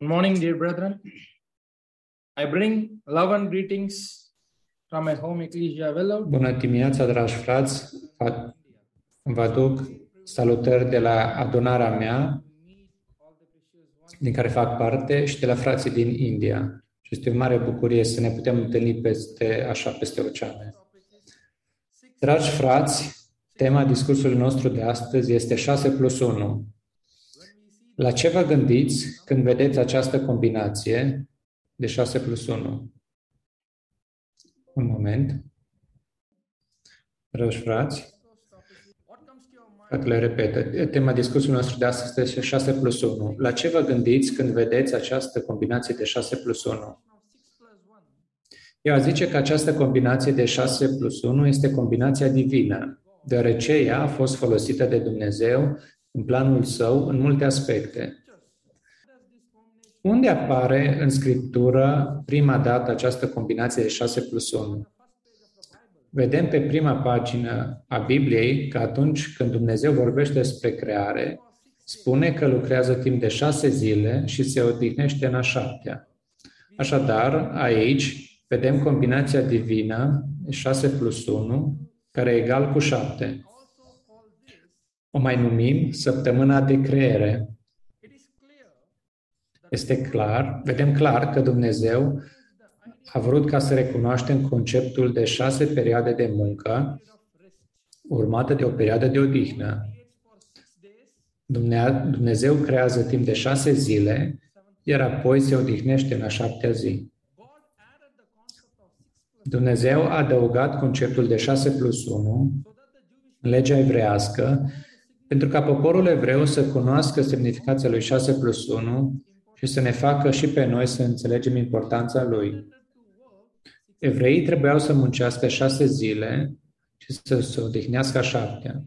Good morning, dear brethren. I bring love and greetings from my home Ecclesia Vellore. Bună dimineața, dragi frați! Vă aduc salutări de la adunarea mea, din care fac parte, și de la frații din India. Și este o mare bucurie să ne putem întâlni peste oceane. Dragi frați, tema discursului nostru de astăzi este 6+1. La ce vă gândiți când vedeți această combinație de 6+1? Un moment. Dragi frați, le repetă. Tema discursului nostru de astăzi este 6+1. La ce vă gândiți când vedeți această combinație de 6+1? Eu aș zice că această combinație de 6+1 este combinația divină, deoarece ea a fost folosită de Dumnezeu în planul Său în multe aspecte. Unde apare în Scriptură prima dată această combinație de 6+1? Vedem pe prima pagină a Bibliei că atunci când Dumnezeu vorbește despre creare, spune că lucrează timp de 6 zile și se odihnește în a 7-a. Așadar, aici vedem combinația divină de 6+1, care e egal cu 7. O mai numim săptămâna de creere. Este clar, vedem clar că Dumnezeu a vrut ca să recunoaștem conceptul de 6 perioade de muncă, urmată de o perioadă de odihnă. Dumnezeu creează timp de 6 zile, iar apoi se odihnește în a 7-a zi. Dumnezeu a adăugat conceptul de 6+1 în legea evrească, pentru ca poporul evreu să cunoască semnificația lui 6+1 și să ne facă și pe noi să înțelegem importanța lui. Evreii trebuiau să muncească 6 zile și să se odihnească a 7-a.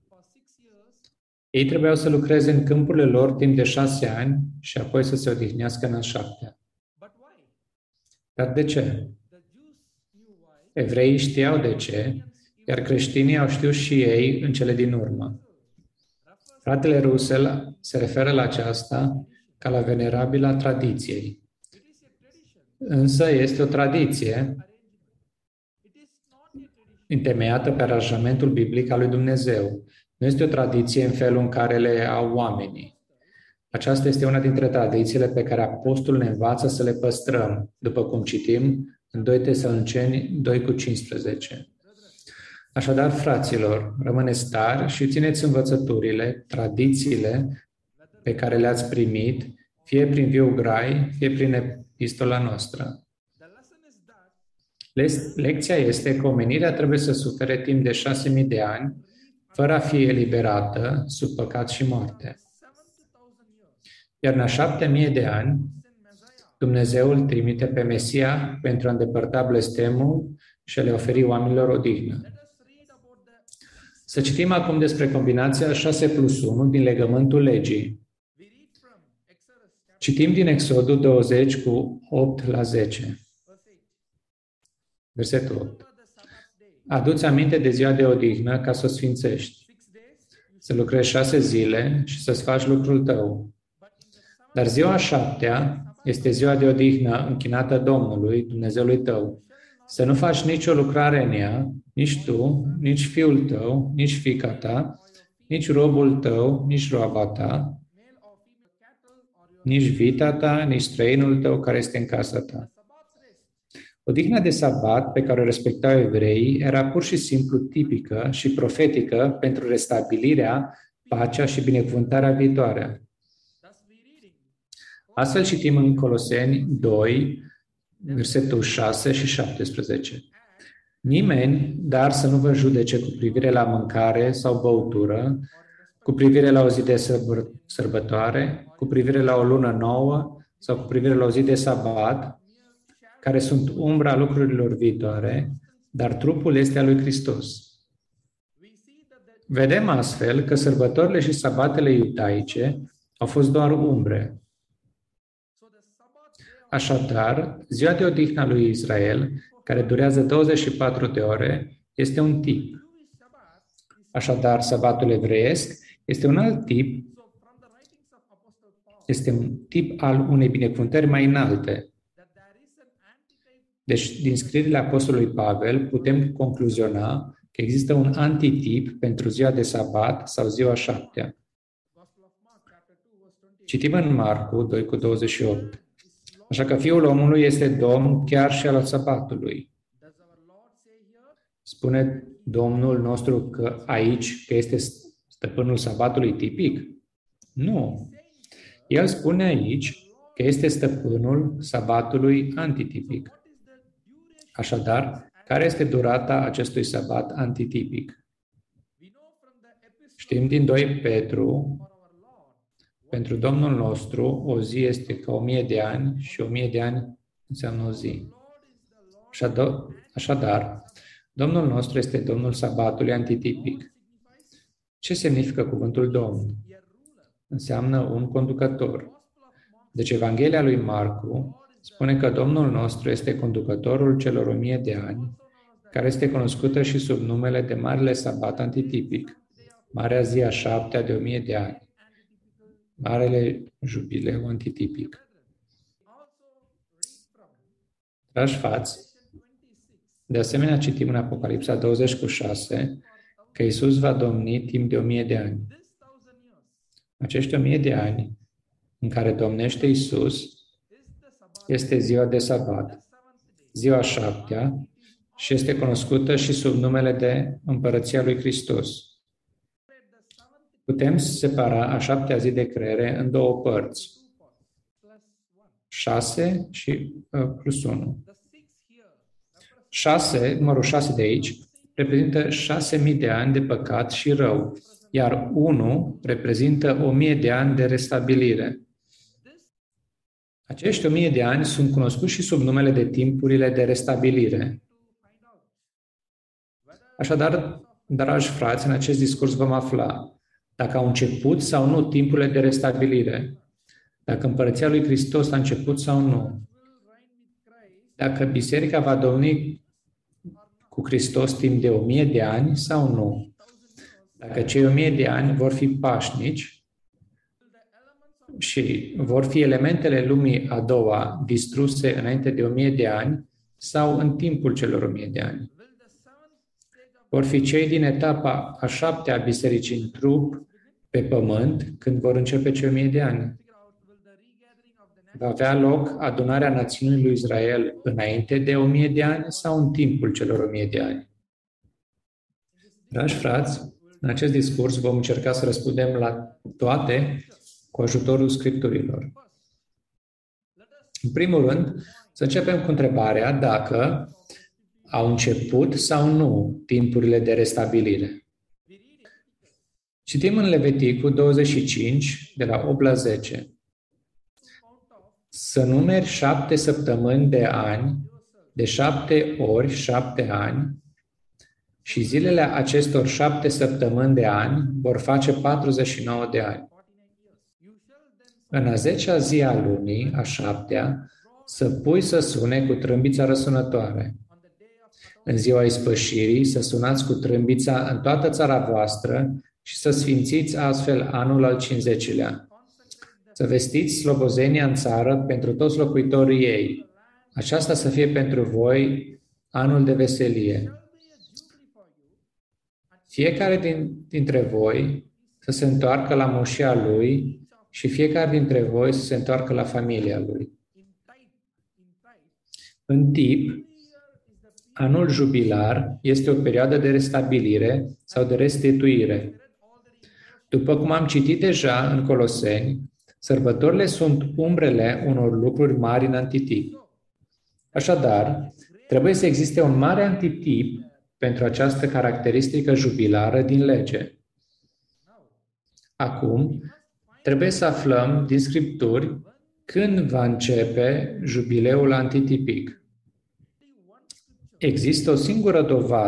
Ei trebuiau să lucreze în câmpurile lor timp de 6 ani și apoi să se odihnească în a 7-a. Dar de ce? Evreii știau de ce, iar creștinii au știut și ei în cele din urmă. Fratele Russell se referă la aceasta ca la venerabila tradiției. Însă este o tradiție întemeiată pe aranjamentul biblic al lui Dumnezeu. Nu este o tradiție în felul în care le au oamenii. Aceasta este una dintre tradițiile pe care apostolul ne învață să le păstrăm, după cum citim în 2 Tesaloniceni 2:15. Așadar, fraților, rămâneți tari și țineți învățăturile, tradițiile pe care le-ați primit, fie prin viu grai, fie prin epistola noastră. Lecția este că omenirea trebuie să sufere timp de 6.000 de ani, fără a fi eliberată sub păcat și moarte. Iar în a 7.000 de ani, Dumnezeu îl trimite pe Mesia pentru a îndepărta blestemul și a le oferi oamenilor odihnă. Să citim acum despre combinația 6+1 din legământul legii. Citim din Exodul 20 cu 8-10. Versetul 8. Adu-ți aminte de ziua de odihnă ca să o sfințești. Să lucrezi 6 zile și să-ți faci lucrul tău. Dar ziua a 7-a este ziua de odihnă închinată Domnului, Dumnezeului tău. Să nu faci nicio lucrare în ea, nici tu, nici fiul tău, nici fiica ta, nici robul tău, nici roaba ta, nici vita ta, nici străinul tău care este în casa ta. Odihna de sabat pe care o respectau evreii era pur și simplu tipică și profetică pentru restabilirea, pacea și binecuvântarea viitoare. Astfel citim în Coloseni 2, versetul 6 și 17. Nimeni, dar să nu vă judece cu privire la mâncare sau băutură, cu privire la o zi de sărbătoare, cu privire la o lună nouă sau cu privire la o zi de sabat, care sunt umbra lucrurilor viitoare, dar trupul este al lui Hristos. Vedem astfel că sărbătorile și sabatele iudaice au fost doar umbre. Așadar, ziua de odihnă a lui Israel, care durează 24 de ore, este un tip. Așadar, sabatul evreiesc este un alt tip este un tip al unei binecuvântări mai înalte. Deci, din scrierile Apostolului Pavel, putem concluziona că există un antitip pentru ziua de sabat sau ziua șaptea. Citim în Marcu 2:28. Așa că Fiul omului este Domn chiar și al sabatului. Spune Domnul nostru că aici că este stăpânul sabatului tipic? Nu. El spune aici că este stăpânul sabatului antitipic. Așadar, care este durata acestui sabat antitipic? Știm din 2 Petru, pentru Domnul nostru, o zi este ca 1000 de ani și 1000 de ani înseamnă o zi. Așadar, Domnul nostru este Domnul sabatului antitipic. Ce semnifică cuvântul Domn? Înseamnă un conducător. Deci Evanghelia lui Marcu spune că Domnul nostru este conducătorul celor 1000 de ani, care este cunoscută și sub numele de Marele Sabat antitipic, Marea zi a șaptea de 1000 de ani, Marele Jubileu antitipic. Dragi frați, de asemenea citim în Apocalipsa 20:6 că Iisus va domni timp de 1000 de ani. Acești 1000 de ani în care domnește Iisus este ziua de sabat, ziua șaptea, și este cunoscută și sub numele de Împărăția lui Hristos. Putem separa a șaptea zi de creere în două părți, 6 și plus 1. 6, 6 de aici, reprezintă 6000 de ani de păcat și rău, iar 1 reprezintă 1000 de ani de restabilire. Acești 1000 de ani sunt cunoscuți și sub numele de timpurile de restabilire. Așadar, dragi frați, în acest discurs vom afla dacă au început sau nu timpurile de restabilire, dacă Împărăția lui Hristos a început sau nu, dacă Biserica va domni cu Hristos timp de 1000 de ani sau nu, dacă cei 1000 de ani vor fi pașnici și vor fi elementele lumii a doua distruse înainte de 1000 de ani sau în timpul celor 1000 de ani. Vor fi cei din etapa a șaptea a bisericii în trup, pe pământ, când vor începe cei 1000 de ani. Va avea loc adunarea națiunii lui Israel înainte de 1000 de ani sau în timpul celor 1000 de ani? Dragi frați, în acest discurs vom încerca să răspundem la toate cu ajutorul Scripturilor. În primul rând, să începem cu întrebarea dacă au început sau nu timpurile de restabilire. Citim în Leviticul 25, de la 8 la 10. Să numeri 7 săptămâni de ani, de 7 ori 7 ani, și zilele acestor 7 săptămâni de ani vor face 49 de ani. În a 10-a zi a lunii, a 7-a, să pui să sune cu trâmbița răsunătoare. În ziua ispășirii să sunați cu trâmbița în toată țara voastră și să sfințiți astfel anul al 50-lea. Să vestiți slobozenia în țară pentru toți locuitorii ei. Aceasta să fie pentru voi anul de veselie. Fiecare dintre voi să se întoarcă la moșia lui și fiecare dintre voi să se întoarcă la familia lui. În tip, anul jubilar este o perioadă de restabilire sau de restituire. După cum am citit deja în Coloseni, sărbătorile sunt umbrele unor lucruri mari în antitip. Așadar, trebuie să existe un mare antitip pentru această caracteristică jubilară din lege. Acum, trebuie să aflăm din Scripturi când va începe jubileul antitipic. Există o singură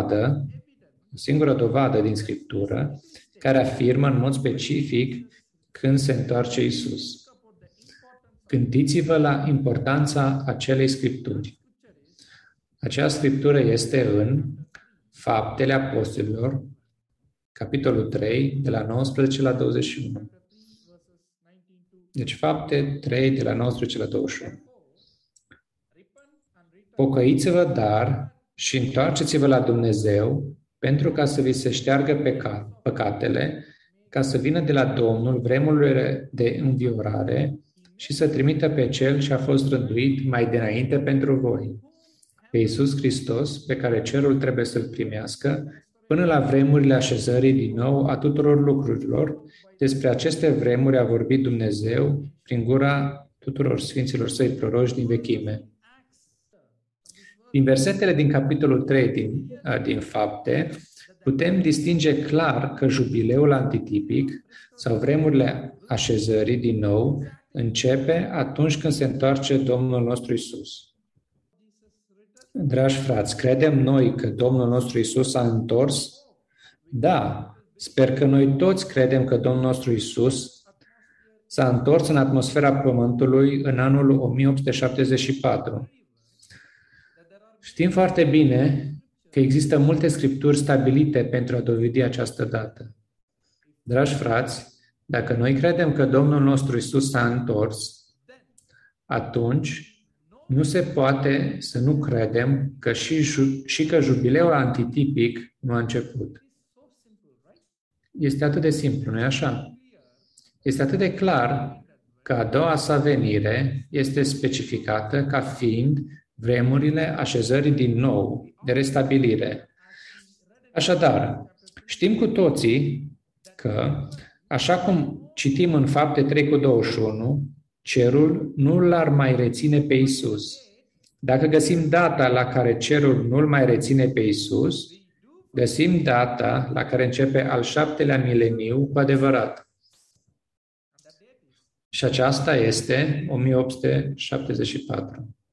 dovadă din Scriptură care afirmă în mod specific când se întoarce Iisus. Gândiți-vă la importanța acelei Scripturi. Acea Scriptură este în Faptele Apostolilor, capitolul 3, de la 19 la 21. Deci Fapte 3, de la 19 la 21. Pocăiți-vă, dar, și întoarceți-vă la Dumnezeu, pentru ca să vi se șteargă păcatele, ca să vină de la Domnul vremurile de înviorare și să trimită pe Cel ce a fost rânduit mai dinainte pentru voi, pe Iisus Hristos, pe care cerul trebuie să-L primească, până la vremurile așezării din nou a tuturor lucrurilor. Despre aceste vremuri a vorbit Dumnezeu prin gura tuturor sfinților Săi proroși din vechime. Din versetele din capitolul 3 din Fapte, putem distinge clar că jubileul antitipic sau vremurile așezării din nou începe atunci când se întoarce Domnul nostru Iisus. Dragi frați, credem noi că Domnul nostru Iisus s-a întors? Da, sper că noi toți credem că Domnul nostru Iisus s-a întors în atmosfera Pământului în anul 1874. Știm foarte bine că există multe scripturi stabilite pentru a dovedi această dată. Dragi frați, dacă noi credem că Domnul nostru Iisus s-a întors, atunci nu se poate să nu credem că și că jubileul antitipic nu a început. Este atât de simplu, nu-i așa? Este atât de clar că a doua sa venire este specificată ca fiind vremurile așezării din nou, de restabilire. Așadar, știm cu toții că, așa cum citim în Fapte 3:21, cerul nu l-ar mai reține pe Iisus. Dacă găsim data la care cerul nu-l mai reține pe Iisus, găsim data la care începe al 7-lea mileniu cu adevărat. Și aceasta este 1874.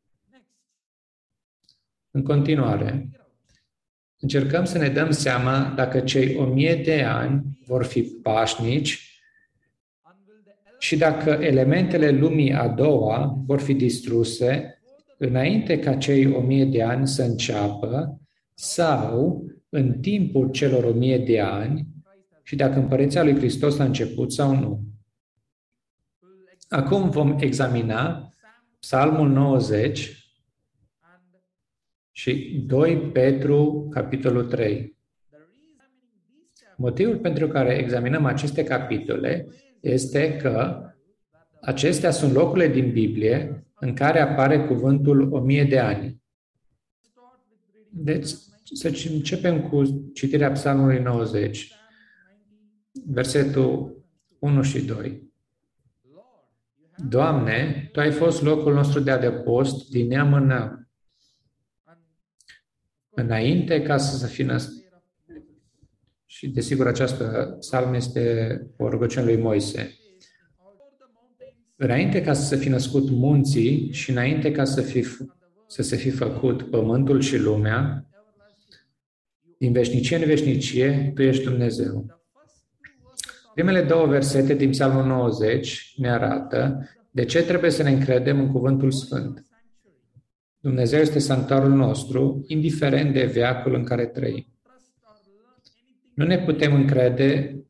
În continuare, încercăm să ne dăm seama dacă cei 1000 de ani vor fi pașnici și dacă elementele lumii a doua vor fi distruse înainte ca cei 1000 de ani să înceapă sau în timpul celor 1000 de ani și dacă împărăția lui Hristos a început sau nu. Acum vom examina Psalmul 90 și 2 Petru, capitolul 3. Motivul pentru care examinăm aceste capitole este că acestea sunt locurile din Biblie în care apare cuvântul 1000 de ani. Deci, să începem cu citirea Psalmului 90, versetul 1 și 2. Doamne, Tu ai fost locul nostru de adăpost din neam în neam, înainte ca să fie născut. Și desigur această psalm este o rugăciune lui Moise. Înainte ca să fi născut munții și înainte ca să se fi făcut pământul și lumea, din veșnicie în veșnicie, Tu ești Dumnezeu. Primele două versete din Psalmul 90 ne arată de ce trebuie să ne încredem în Cuvântul Sfânt. Dumnezeu este sanctuarul nostru, indiferent de veacul în care trăim. Nu ne putem încrede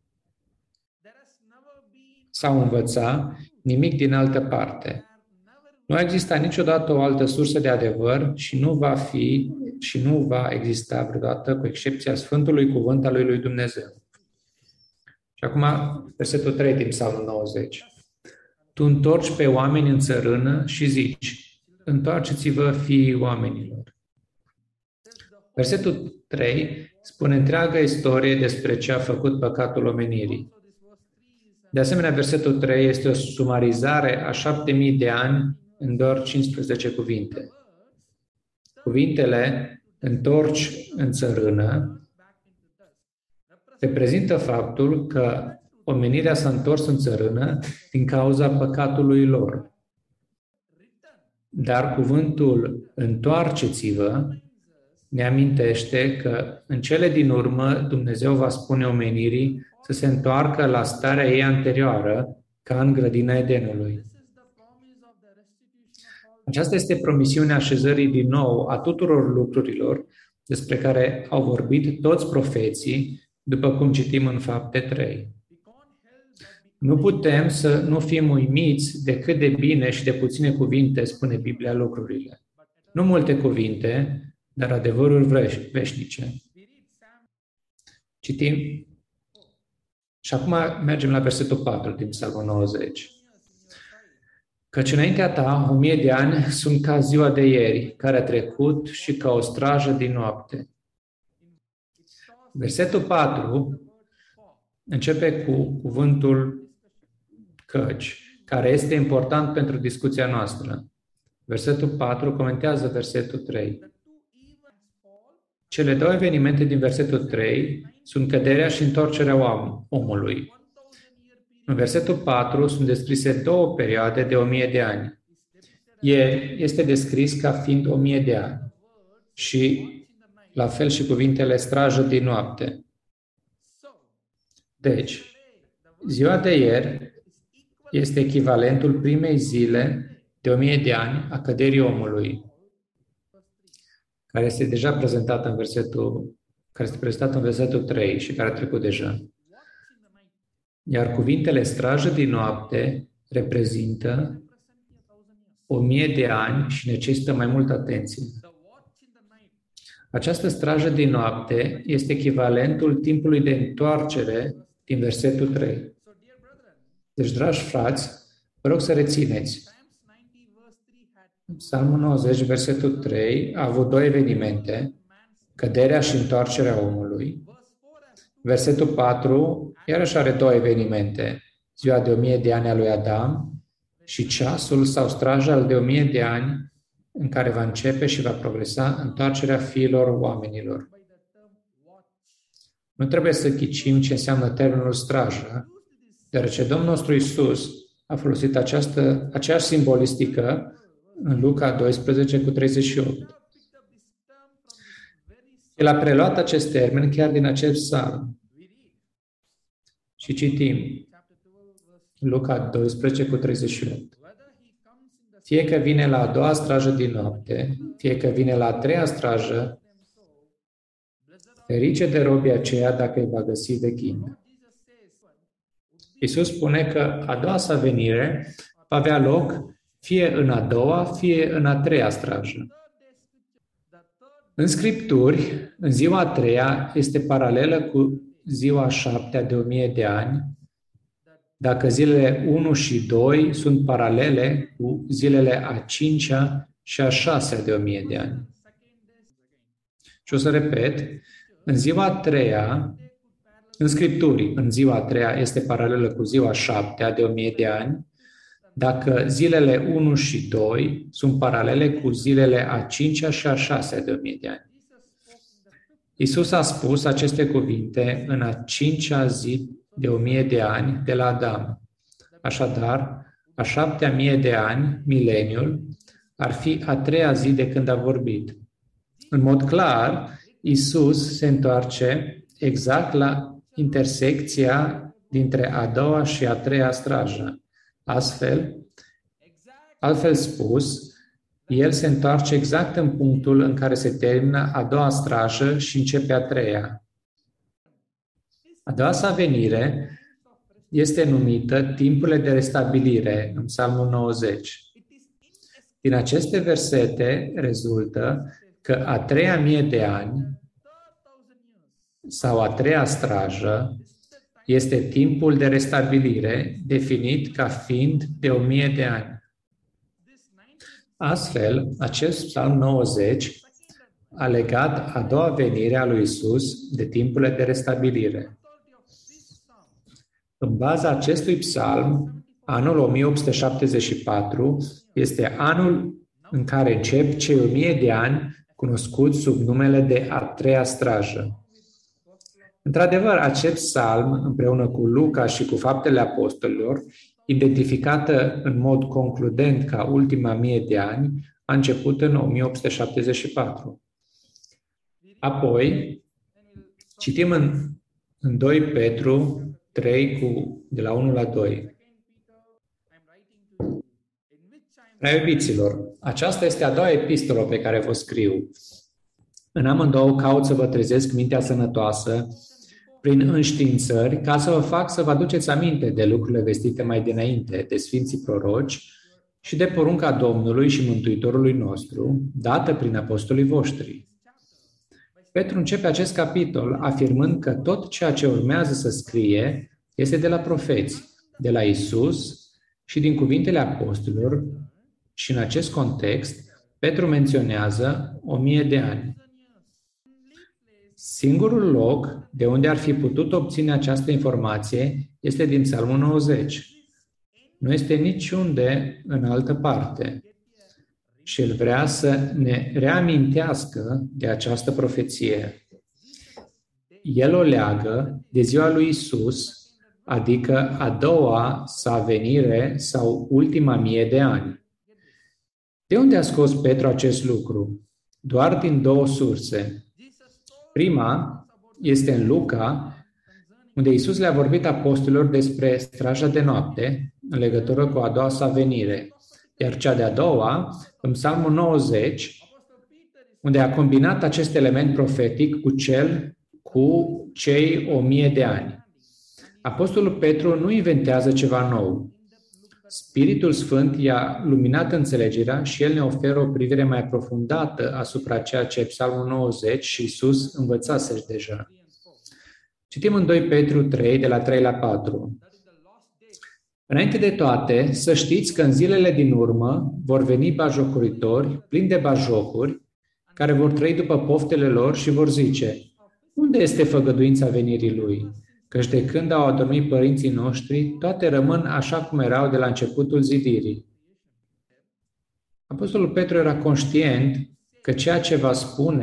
sau învăța nimic din altă parte. Nu a existat niciodată o altă sursă de adevăr și nu va fi și nu va exista vreodată, cu excepția Sfântului Cuvânt al lui Dumnezeu. Și acum, versetul 3 din Psalmul 90. Tu întorci pe oameni în țărână și zici, întoarceți-vă fiii oamenilor. Versetul 3 spune întreaga istorie despre ce a făcut păcatul omenirii. De asemenea, versetul 3 este o sumarizare a 7000 de ani în doar 15 cuvinte. Cuvintele întorci în țărână reprezintă faptul că omenirea s-a întors în țărână din cauza păcatului lor. Dar cuvântul întoarceți-vă ne amintește că în cele din urmă Dumnezeu va spune omenirii să se întoarcă la starea ei anterioară, ca în grădina Edenului. Aceasta este promisiunea așezării din nou a tuturor lucrurilor despre care au vorbit toți profeții, după cum citim în Fapte 3. Nu putem să nu fim uimiți de cât de bine și de puține cuvinte spune Biblia lucrurile. Nu multe cuvinte, dar adevăruri veșnice. Citim. Și acum mergem la versetul 4 din Psalmul 90. Căci înaintea ta 1000 de ani sunt ca ziua de ieri, care a trecut și ca o strajă din noapte. Versetul 4 începe cu cuvântul căci, care este important pentru discuția noastră. Versetul 4 comentează versetul 3. Cele două evenimente din versetul 3 sunt căderea și întoarcerea omului. În versetul 4 sunt descrise două perioade de 1000 de ani. Ieri este descris ca fiind 1000 de ani și la fel și cuvintele strajă din noapte. Deci, ziua de ieri este echivalentul primei zile de 1000 de ani a căderii omului, care este deja prezentată în versetul 3 și care a trecut deja. Iar cuvintele strajă din noapte reprezintă 1000 de ani și necesită mai multă atenție. Această strajă din noapte este echivalentul timpului de întoarcere din versetul 3. Deci, dragi frați, vă rog să rețineți. Psalmul 90, versetul 3, a avut două evenimente, căderea și întoarcerea omului. Versetul 4, iarăși are două evenimente, ziua de 1000 de ani a lui Adam și ceasul sau straja al de 1000 de ani în care va începe și va progresa întoarcerea fiilor oamenilor. Nu trebuie să ghicim ce înseamnă termenul strajă, deoarece Domnul nostru Iisus a folosit aceeași simbolistică în Luca 12 cu 38. El a preluat acest termen chiar din acest psalm. Și citim Luca 12 cu 38. Fie că vine la a doua strajă din noapte, fie că vine la a treia strajă, ferice de robii aceea dacă îi va găsi vechit. Iisus spune că a doua sa venire va avea loc fie în a doua, fie în a treia strajă. În Scripturi, în ziua a treia este paralelă cu ziua a șaptea de 1000 de ani, dacă zilele 1 și 2 sunt paralele cu zilele a cincea și a șasea de 1000 de ani. Și o să repet, în ziua a treia, în Scripturi, în ziua a treia este paralelă cu ziua a șaptea de 1000 de ani, dacă zilele 1 și 2 sunt paralele cu zilele a cincea și a șasea de 1000 de ani. Iisus a spus aceste cuvinte în a cincea zi de 1000 de ani de la Adam. Așadar, a 7000 de ani, mileniul, ar fi a treia zi de când a vorbit. În mod clar, Iisus se întoarce exact la intersecția dintre a doua și a treia strajă. Altfel spus, el se întoarce exact în punctul în care se termină a doua strajă și începe a treia. A doua sa venire este numită timpurile de restabilire în Psalmul 90. Din aceste versete rezultă că a 3000 de ani sau a treia strajă este timpul de restabilire definit ca fiind de 1000 de ani. Astfel, acest Psalm 90 a legat a doua venire a lui Iisus de timpurile de restabilire. În baza acestui psalm, anul 1874 este anul în care încep cei 1000 de ani cunoscuți sub numele de a treia strajă. Într-adevăr, acest psalm, împreună cu Luca și cu Faptele Apostolilor, identificată în mod concludent ca ultima 1000 de ani, a început în 1874. Apoi, citim în 2 Petru 3, de la 1 la 2. Prea iubiților, aceasta este a doua epistolă pe care vă scriu. În amândouă caut să vă trezesc mintea sănătoasă prin înștiințări, ca să vă fac să vă aduceți aminte de lucrurile vestite mai dinainte, de Sfinții Proroci și de porunca Domnului și Mântuitorului nostru, dată prin apostolii voștri. Petru începe acest capitol afirmând că tot ceea ce urmează să scrie este de la profeți, de la Isus și din cuvintele apostolilor, și în acest context Petru menționează 1000 de ani. Singurul loc de unde ar fi putut obține această informație este din Psalmul 90. Nu este niciunde în altă parte. Și el vrea să ne reamintească de această profeție. El o leagă de ziua lui Isus, adică a doua sa venire sau ultima 1000 de ani. De unde a scos Petru acest lucru? Doar din 2 surse. Prima este în Luca, unde Iisus le-a vorbit apostolilor despre straja de noapte în legătură cu a doua sa venire, iar cea de-a doua în Psalmul 90, unde a combinat acest element profetic cu cei 1000 de ani. Apostolul Petru nu inventează ceva nou. Spiritul Sfânt i-a luminat înțelegerea și el ne oferă o privire mai aprofundată asupra ceea ce Psalmul 90 și Iisus învățaseși deja. Citim în 2 Petru 3, de la 3 la 4. Înainte de toate, să știți că în zilele din urmă vor veni batjocoritori, plini de batjocuri, care vor trăi după poftele lor și vor zice: unde este făgăduința venirii lui? Căci de când au adormit părinții noștri, toate rămân așa cum erau de la începutul zidirii. Apostolul Petru era conștient că ceea ce va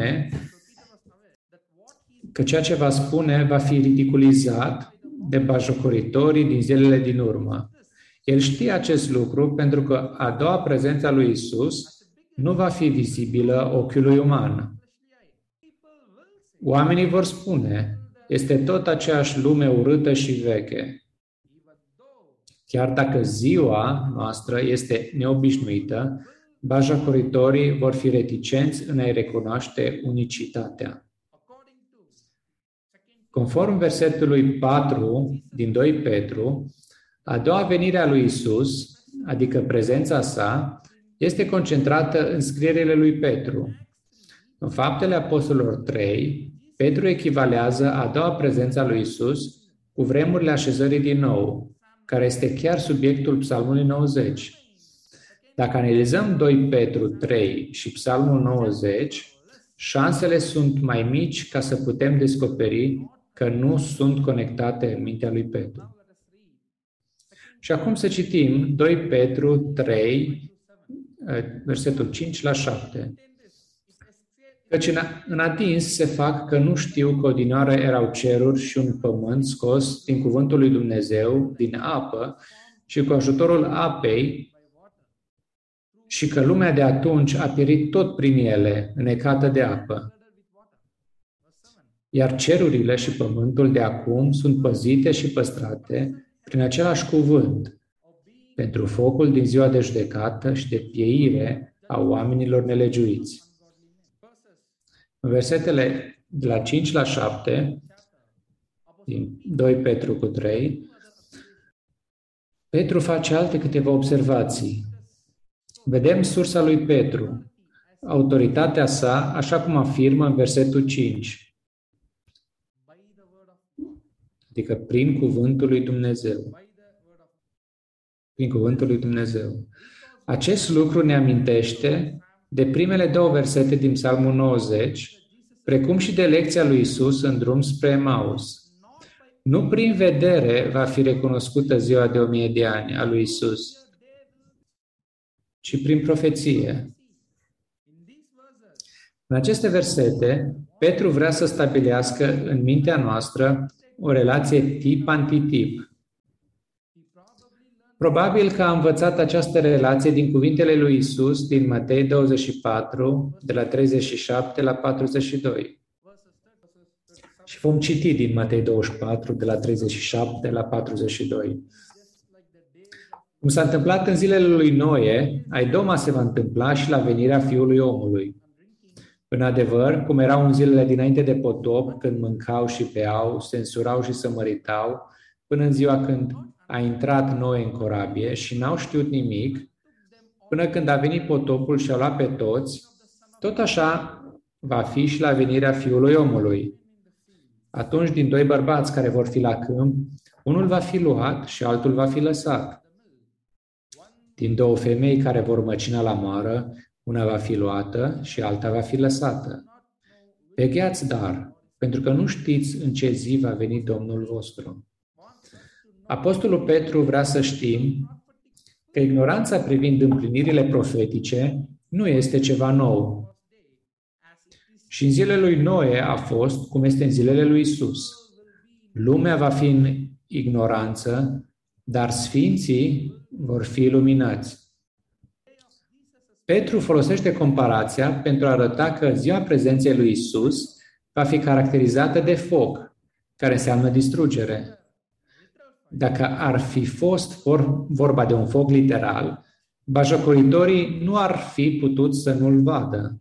spune va fi ridiculizat de batjocoritorii din zilele din urmă. El știe acest lucru pentru că a doua prezență a lui Isus nu va fi vizibilă ochiului uman. Oamenii vor spune: este tot aceeași lume urâtă și veche. Chiar dacă ziua noastră este neobișnuită, batjocoritorii vor fi reticenți în a-i recunoaște unicitatea. Conform versetului 4 din 2 Petru, a doua venire a lui Isus, adică prezența sa, este concentrată în scrierile lui Petru. În Faptele Apostolilor 3, Petru echivalează a doua prezență a lui Isus cu vremurile așezării din nou, care este chiar subiectul Psalmului 90. Dacă analizăm 2 Petru 3 și Psalmul 90, șansele sunt mai mici ca să putem descoperi că nu sunt conectate în mintea lui Petru. Și acum să citim 2 Petru 3, versetul 5 la 7. Căci în adins se fac că nu știu că odinioară erau ceruri și un pământ scos din cuvântul lui Dumnezeu, din apă, și cu ajutorul apei, și că lumea de atunci a pierit tot prin ele, înnecată de apă. Iar cerurile și pământul de acum sunt păzite și păstrate prin același cuvânt, pentru focul din ziua de judecată și de pieire a oamenilor nelegiuiți. În versetele de la 5 la 7, din 2 Petru cu 3, Petru face alte câteva observații. Vedem sursa lui Petru, autoritatea sa, așa cum afirmă în versetul 5, adică prin cuvântul lui Dumnezeu. Prin cuvântul lui Dumnezeu. Acest lucru ne amintește de primele 2 versete din Psalmul 90, precum și de lecția lui Isus în drum spre Emaus. Nu prin vedere va fi recunoscută ziua de 1000 de ani a lui Isus, ci prin profeție. În aceste versete, Petru vrea să stabilească în mintea noastră o relație tip-antitip. Probabil că a învățat această relație din cuvintele lui Isus din Matei 24, de la 37 la 42. Și vom citi din Matei 24, de la 37 la 42. Cum s-a întâmplat în zilele lui Noe, a doua se va întâmpla și la venirea Fiului Omului. În adevăr, cum erau în zilele dinainte de potop, când mâncau și beau, se însurau și se măritau, până în ziua când a intrat Noe în corabie și n-au știut nimic, până când a venit potopul și a luat pe toți, tot așa va fi și la venirea Fiului Omului. Atunci, din 2 bărbați care vor fi la câmp, unul va fi luat și altul va fi lăsat. Din 2 femei care vor măcina la moară, una va fi luată și alta va fi lăsată. Vegheați dar, pentru că nu știți în ce zi va veni Domnul vostru. Apostolul Petru vrea să știm că ignoranța privind împlinirile profetice nu este ceva nou. Și în zilele lui Noe a fost cum este în zilele lui Isus. Lumea va fi în ignoranță, dar sfinții vor fi luminați. Petru folosește comparația pentru a arăta că ziua prezenței lui Isus va fi caracterizată de foc, care înseamnă distrugere. Dacă ar fi fost vorba de un foc literal, bajocoritorii nu ar fi putut să nu-l vadă.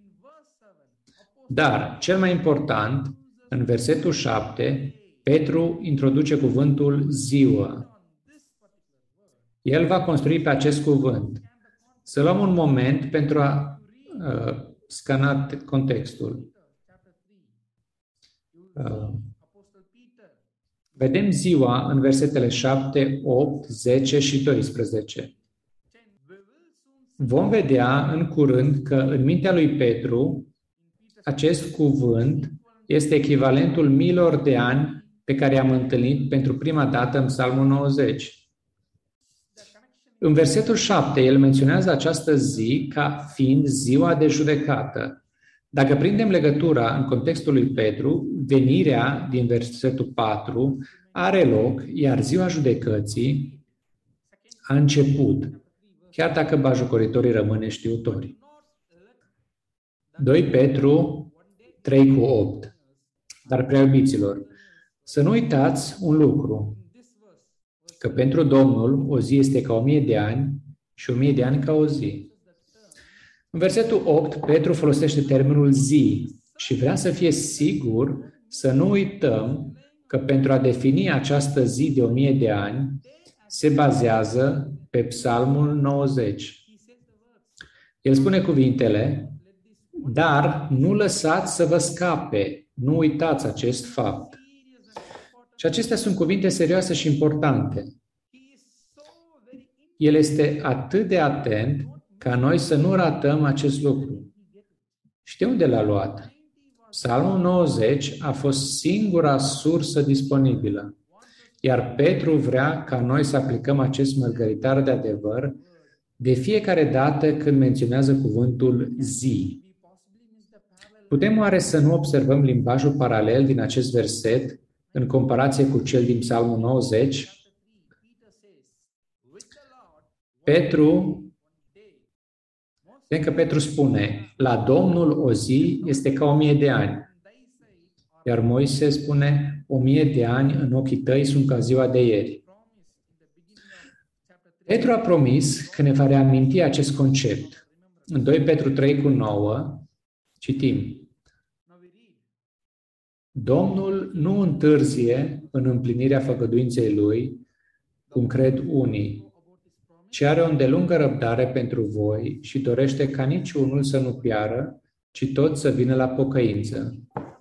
Dar, cel mai important, în versetul 7, Petru introduce cuvântul ziua. El va construi pe acest cuvânt. Să luăm un moment pentru a scana contextul. Vedem ziua în versetele 7, 8, 10 și 12. Vom vedea în curând că în mintea lui Petru acest cuvânt este echivalentul miilor de ani pe care i-am întâlnit pentru prima dată în Psalmul 90. În versetul 7, el menționează această zi ca fiind ziua de judecată. Dacă prindem legătura în contextul lui Petru, venirea din versetul 4 are loc, iar ziua judecății a început, chiar dacă bajocoritorii rămân neștiutori. 2 Petru 3:8. Dar, prea iubiților, să nu uitați un lucru, că pentru Domnul o zi este ca 1000 de ani și 1000 de ani ca o zi. În versetul 8, Petru folosește termenul zi și vrea să fie sigur să nu uităm că pentru a defini această zi de 1000 de ani se bazează pe Psalmul 90. El spune cuvintele, dar nu lăsați să vă scape, nu uitați acest fapt. Și acestea sunt cuvinte serioase și importante. El este atât de atent ca noi să nu ratăm acest lucru. Și de unde l-a luat? Psalmul 90 a fost singura sursă disponibilă, iar Petru vrea ca noi să aplicăm acest mărgăritar de adevăr de fiecare dată când menționează cuvântul zi. Putem oare să nu observăm limbajul paralel din acest verset în comparație cu cel din Psalmul 90? Petru spune, la Domnul o zi este ca 1000 de ani. Iar Moise spune, 1000 de ani în ochii tăi sunt ca ziua de ieri. Petru a promis că ne va reaminti acest concept. În 2 Petru 3:9 citim, Domnul nu întârzie în împlinirea făgăduinței Lui, cum cred unii, ci are o îndelungă răbdare pentru voi și dorește ca niciunul să nu piară, ci toți să vină la pocăință.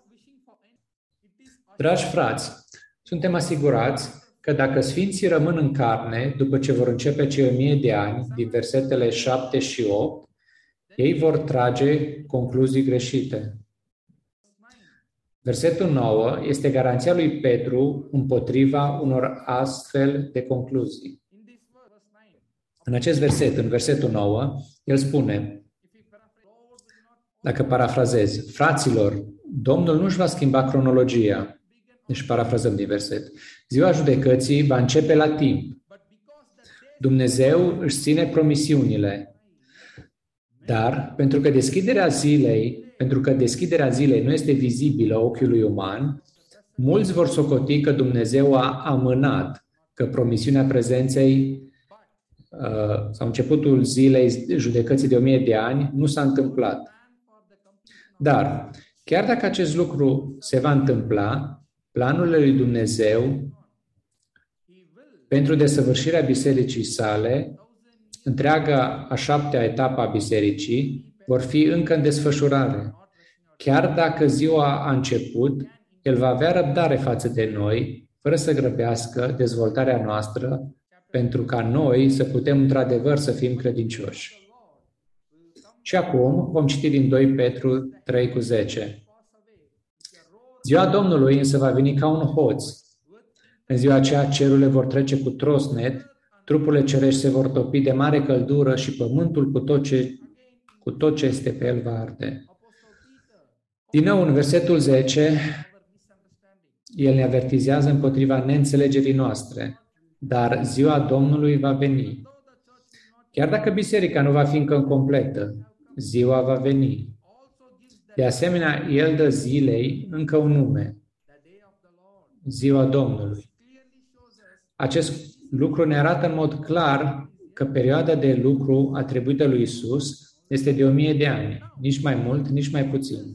Dragi frați, suntem asigurați că dacă sfinții rămân în carne, după ce vor începe cei 1000 de ani, din versetele 7 și 8, ei vor trage concluzii greșite. Versetul 9 este garanția lui Petru împotriva unor astfel de concluzii. În acest verset, în versetul 9, el spune, dacă parafrazez, fraților, Domnul nu-și va schimba cronologia. Deci parafrazăm din verset. Ziua judecății va începe la timp. Dumnezeu își ține promisiunile. Dar, pentru că deschiderea zilei nu este vizibilă ochiului uman, mulți vor socoti că Dumnezeu a amânat, că promisiunea prezenței sau începutul zilei judecății de 1000 de ani nu s-a întâmplat. Dar, chiar dacă acest lucru se va întâmpla, planurile lui Dumnezeu pentru desăvârșirea bisericii sale, întreaga a 7-a etapă a bisericii, vor fi încă în desfășurare. Chiar dacă ziua a început, El va avea răbdare față de noi, fără să grăbească dezvoltarea noastră, pentru ca noi să putem într-adevăr să fim credincioși. Și acum vom citi din 2 Petru 3:10. Ziua Domnului însă va veni ca un hoț. În ziua aceea cerurile vor trece cu trosnet, trupurile cerești se vor topi de mare căldură și pământul cu tot ce este pe el va arde. Din nou, în versetul 10, el ne avertizează împotriva neînțelegerii noastre, dar ziua Domnului va veni. Chiar dacă biserica nu va fi încă completă, ziua va veni. De asemenea, el dă zilei încă un nume, ziua Domnului. Acest lucru ne arată în mod clar că perioada de lucru atribuită lui Isus este de 1000 de ani, nici mai mult, nici mai puțin.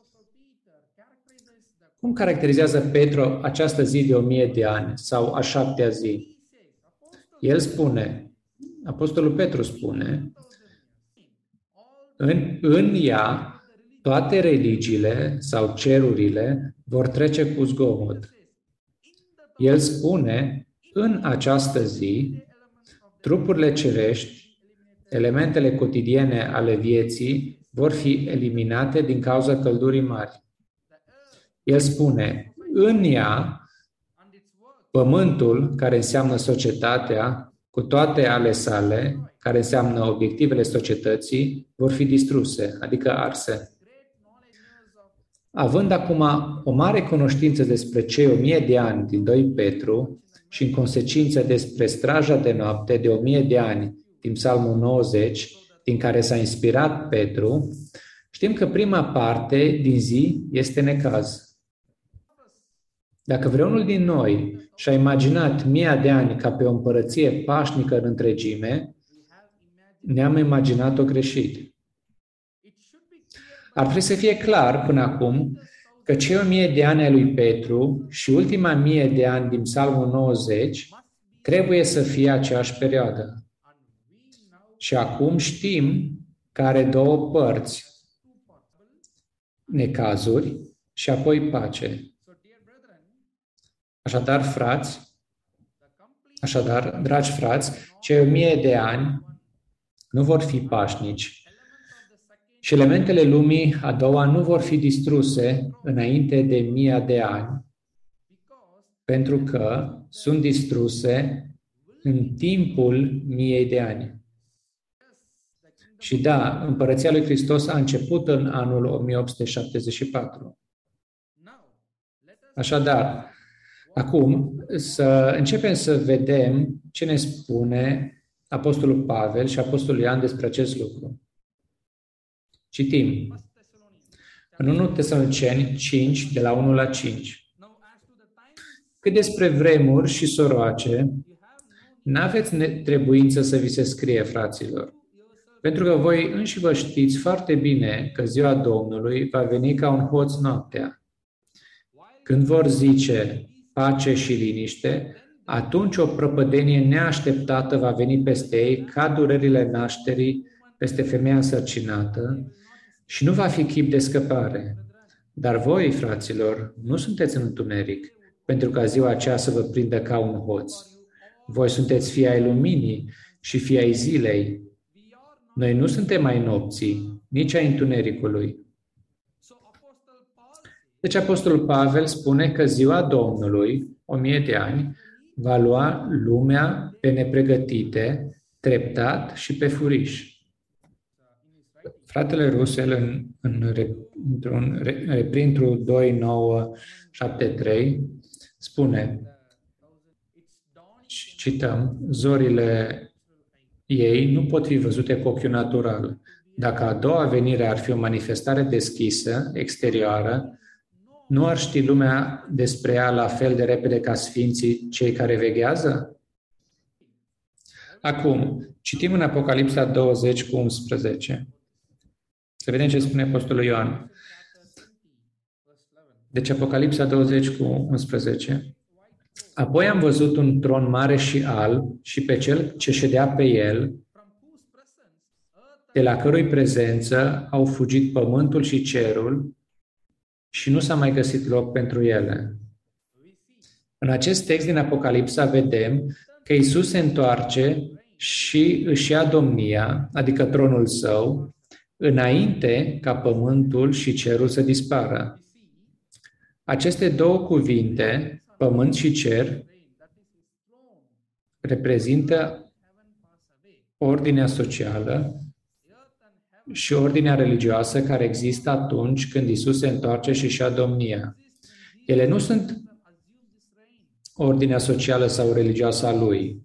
Cum caracterizează Petru această zi de 1000 de ani sau a 7-a zi? El spune, Apostolul Petru spune, în ea toate religiile sau cerurile vor trece cu zgomot. El spune, în această zi, trupurile cerești, elementele cotidiene ale vieții, vor fi eliminate din cauza căldurii mari. El spune, în ea, pământul, care înseamnă societatea, cu toate ale sale, care înseamnă obiectivele societății, vor fi distruse, adică arse. Având acum o mare cunoștință despre cei 1000 de ani din 2 Petru și în consecință despre straja de noapte de 1000 de ani din Psalmul 90, din care s-a inspirat Petru, știm că prima parte din zi este necaz. Dacă vreunul din noi și-a imaginat 1000 de ani ca pe o împărăție pașnică în întregime, ne-am imaginat-o greșit. Ar trebui să fie clar până acum că cei 1000 de ani ai lui Petru și ultima 1000 de ani din Psalmul 90 trebuie să fie aceeași perioadă. Și acum știm că are două părți, necazuri și apoi pace. Așadar, dragi frați, cei 1000 de ani nu vor fi pașnici și elementele lumii a doua nu vor fi distruse înainte de 1000 de ani, pentru că sunt distruse în timpul 1000 de ani. Și da, împărăția lui Hristos a început în anul 1874. Așadar, acum să începem să vedem ce ne spune Apostolul Pavel și Apostolul Ioan despre acest lucru. Citim în 1 Tesaloniceni 5, de la 1 la 5. Cât despre vremuri și soroace, n-aveți trebuință să vi se scrie, fraților, pentru că voi înși vă știți foarte bine că ziua Domnului va veni ca un hoț noaptea. Când vor zice pace și liniște, atunci o prăpădenie neașteptată va veni peste ei, ca durerile nașterii peste femeia însărcinată, și nu va fi chip de scăpare. Dar voi, fraților, nu sunteți în întuneric, pentru ca ziua aceea să vă prindă ca un hoț. Voi sunteți fii ai luminii și fii ai zilei. Noi nu suntem ai nopții, nici ai întunericului. Deci Apostolul Pavel spune că ziua Domnului, 1000 de ani, va lua lumea pe nepregătite, treptat și pe furiș. Fratele Russell, într-un reprintru 2.9.7.3, spune, cităm, zorile ei nu pot fi văzute cu ochiul natural. Dacă a doua venire ar fi o manifestare deschisă, exterioară, nu ar ști lumea despre ea la fel de repede ca sfinții cei care veghează? Acum, citim în Apocalipsa 20:11. Să vedem ce spune Apostolul Ioan. Deci Apocalipsa 20:11. Apoi am văzut un tron mare și alb și pe cel ce ședea pe el, de la cărui prezență au fugit pământul și cerul și nu s-a mai găsit loc pentru ele. În acest text din Apocalipsa vedem că Iisus se întoarce și își ia domnia, adică tronul său, înainte ca pământul și cerul să dispară. Aceste două cuvinte, pământ și cer, reprezintă ordinea socială și ordinea religioasă care există atunci când Iisus se întoarce și își ia domnia. Ele nu sunt ordinea socială sau religioasă a lui.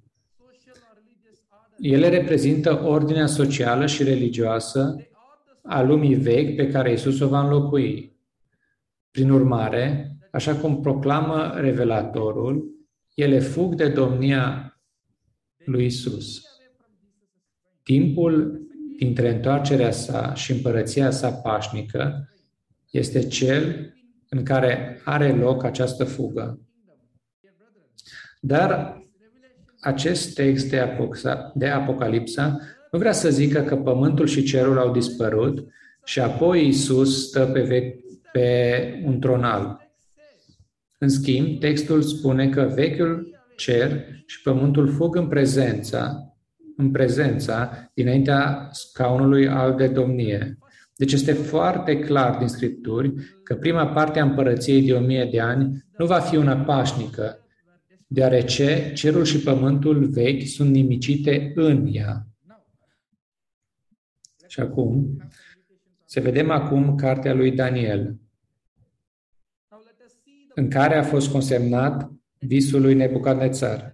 Ele reprezintă ordinea socială și religioasă a lumii vechi pe care Iisus o va înlocui. Prin urmare, așa cum proclamă revelatorul, ele fug de domnia lui Iisus. Timpul dintre întoarcerea sa și împărăția sa pașnică este cel în care are loc această fugă. Dar acest text de Apocalipsa nu vrea să zică că pământul și cerul au dispărut și apoi Iisus stă pe un tron alb. În schimb, textul spune că vechiul cer și pământul fug în prezența dinaintea scaunului alb de domnie. Deci este foarte clar din Scripturi că prima parte a împărăției de 1000 de ani nu va fi una pașnică, deoarece cerul și pământul vechi sunt nimicite în ea. Și acum, să vedem acum cartea lui Daniel, în care a fost consemnat visul lui Nebucadnețar.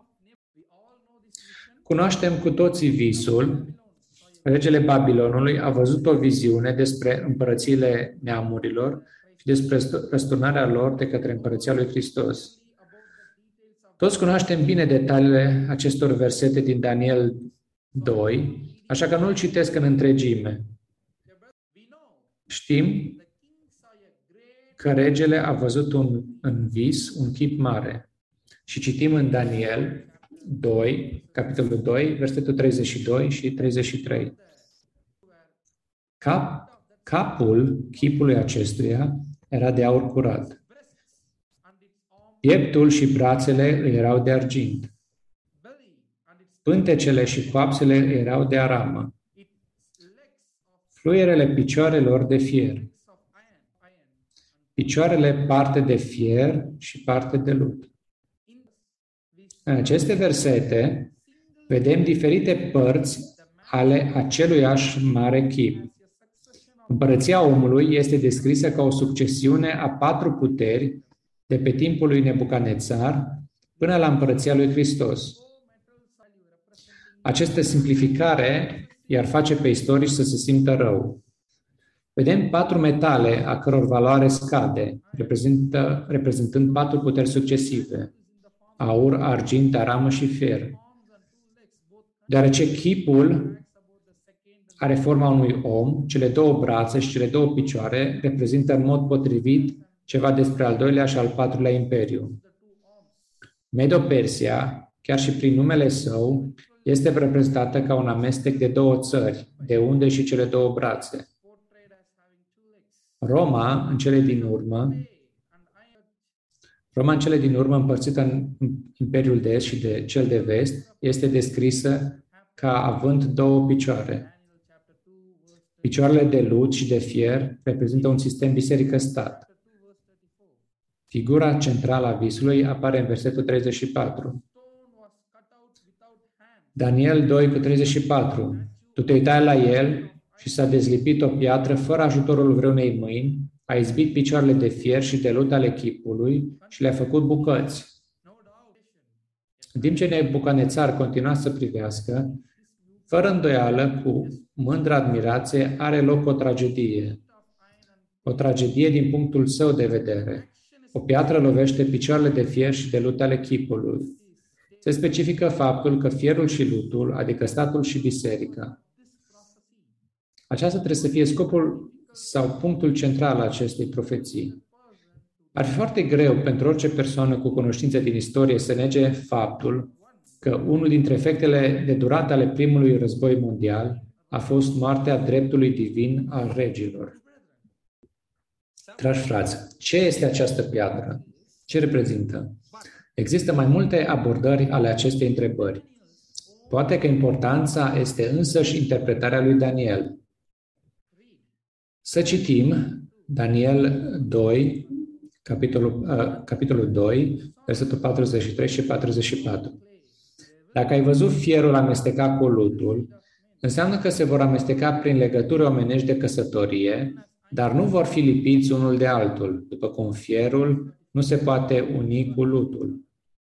Cunoaștem cu toții visul. Regele Babilonului a văzut o viziune despre împărățiile neamurilor și despre răsturnarea lor de către împărăția lui Hristos. Toți cunoaștem bine detaliile acestor versete din Daniel 2, așa că nu-l citesc în întregime. Știm că regele a văzut în vis un chip mare. Și citim în Daniel 2, capitolul 2, versetul 32 și 33. Capul chipului acestuia era de aur curat. Pieptul și brațele îi erau de argint. Pântecele și coapsele erau de aramă. Fluierele picioarelor de fier. Picioarele parte de fier și parte de lut. În aceste versete vedem diferite părți ale aceluiași mare chip. Împărăția omului este descrisă ca o succesiune a 4 puteri de pe timpul lui Nebucadnețar până la împărăția lui Hristos. Această simplificare i-ar face pe istorici să se simtă rău. Vedem 4 metale a căror valoare scade, reprezentând 4 puteri succesive: aur, argint, aramă și fier. Deoarece chipul are forma unui om, cele 2 brațe și cele 2 picioare reprezintă în mod potrivit ceva despre al 2-lea și al 4-lea imperiu. Medo-Persia, chiar și prin numele său, este reprezentată ca un amestec de 2 țări, de unde și cele 2 brațe. Roma, în cele din urmă, împărțită în Imperiul de Est și de cel de Vest, este descrisă ca având 2 picioare. Picioarele de lut și de fier reprezintă un sistem biserică-stat. Figura centrală a visului apare în versetul 34. Daniel 2:34. Tu te uitai la el și s-a dezlipit o piatră fără ajutorul vreunei mâini, a izbit picioarele de fier și de lut ale chipului și le-a făcut bucăți. În timp ce Nebucadnețar continua să privească, fără îndoială, cu mândră admirație, are loc o tragedie. O tragedie din punctul său de vedere. O piatră lovește picioarele de fier și de lut ale chipului. Se specifică faptul că fierul și lutul, adică statul și biserica. Aceasta trebuie să fie scopul sau punctul central al acestei profeții. Ar fi foarte greu pentru orice persoană cu cunoștință din istorie să nege faptul că unul dintre efectele de durată ale primului război mondial a fost moartea dreptului divin al regilor. Dragi frați, ce este această piatră? Ce reprezintă? Există mai multe abordări ale acestei întrebări. Poate că importanța este însăși interpretarea lui Daniel. Să citim Daniel 2, capitolul 2, versetul 43 și 44. Dacă ai văzut fierul amestecat cu lutul, înseamnă că se vor amesteca prin legături omenești de căsătorie, dar nu vor fi lipiți unul de altul, după cum fierul nu se poate uni cu lutul.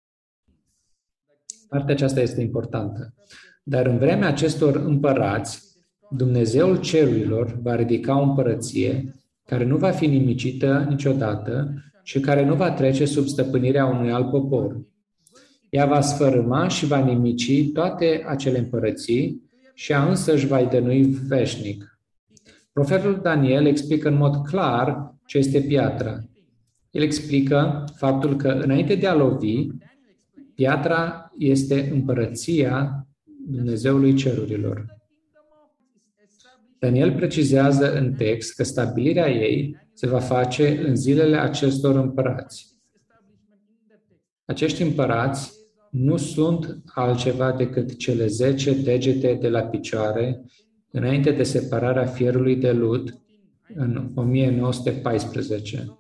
Partea aceasta este importantă. Dar în vremea acestor împărați, Dumnezeul cerurilor va ridica o împărăție care nu va fi nimicită niciodată și care nu va trece sub stăpânirea unui alt popor. Ea va sfărâma și va nimici toate acele împărății și ea însă își va dănui veșnic. Profetul Daniel explică în mod clar ce este piatra. El explică faptul că înainte de a lovi, piatra este împărăția Dumnezeului cerurilor. Daniel precizează în text că stabilirea ei se va face în zilele acestor împărați. Acești împărați nu sunt altceva decât cele 10 degete de la picioare înainte de separarea fierului de lut în 1914.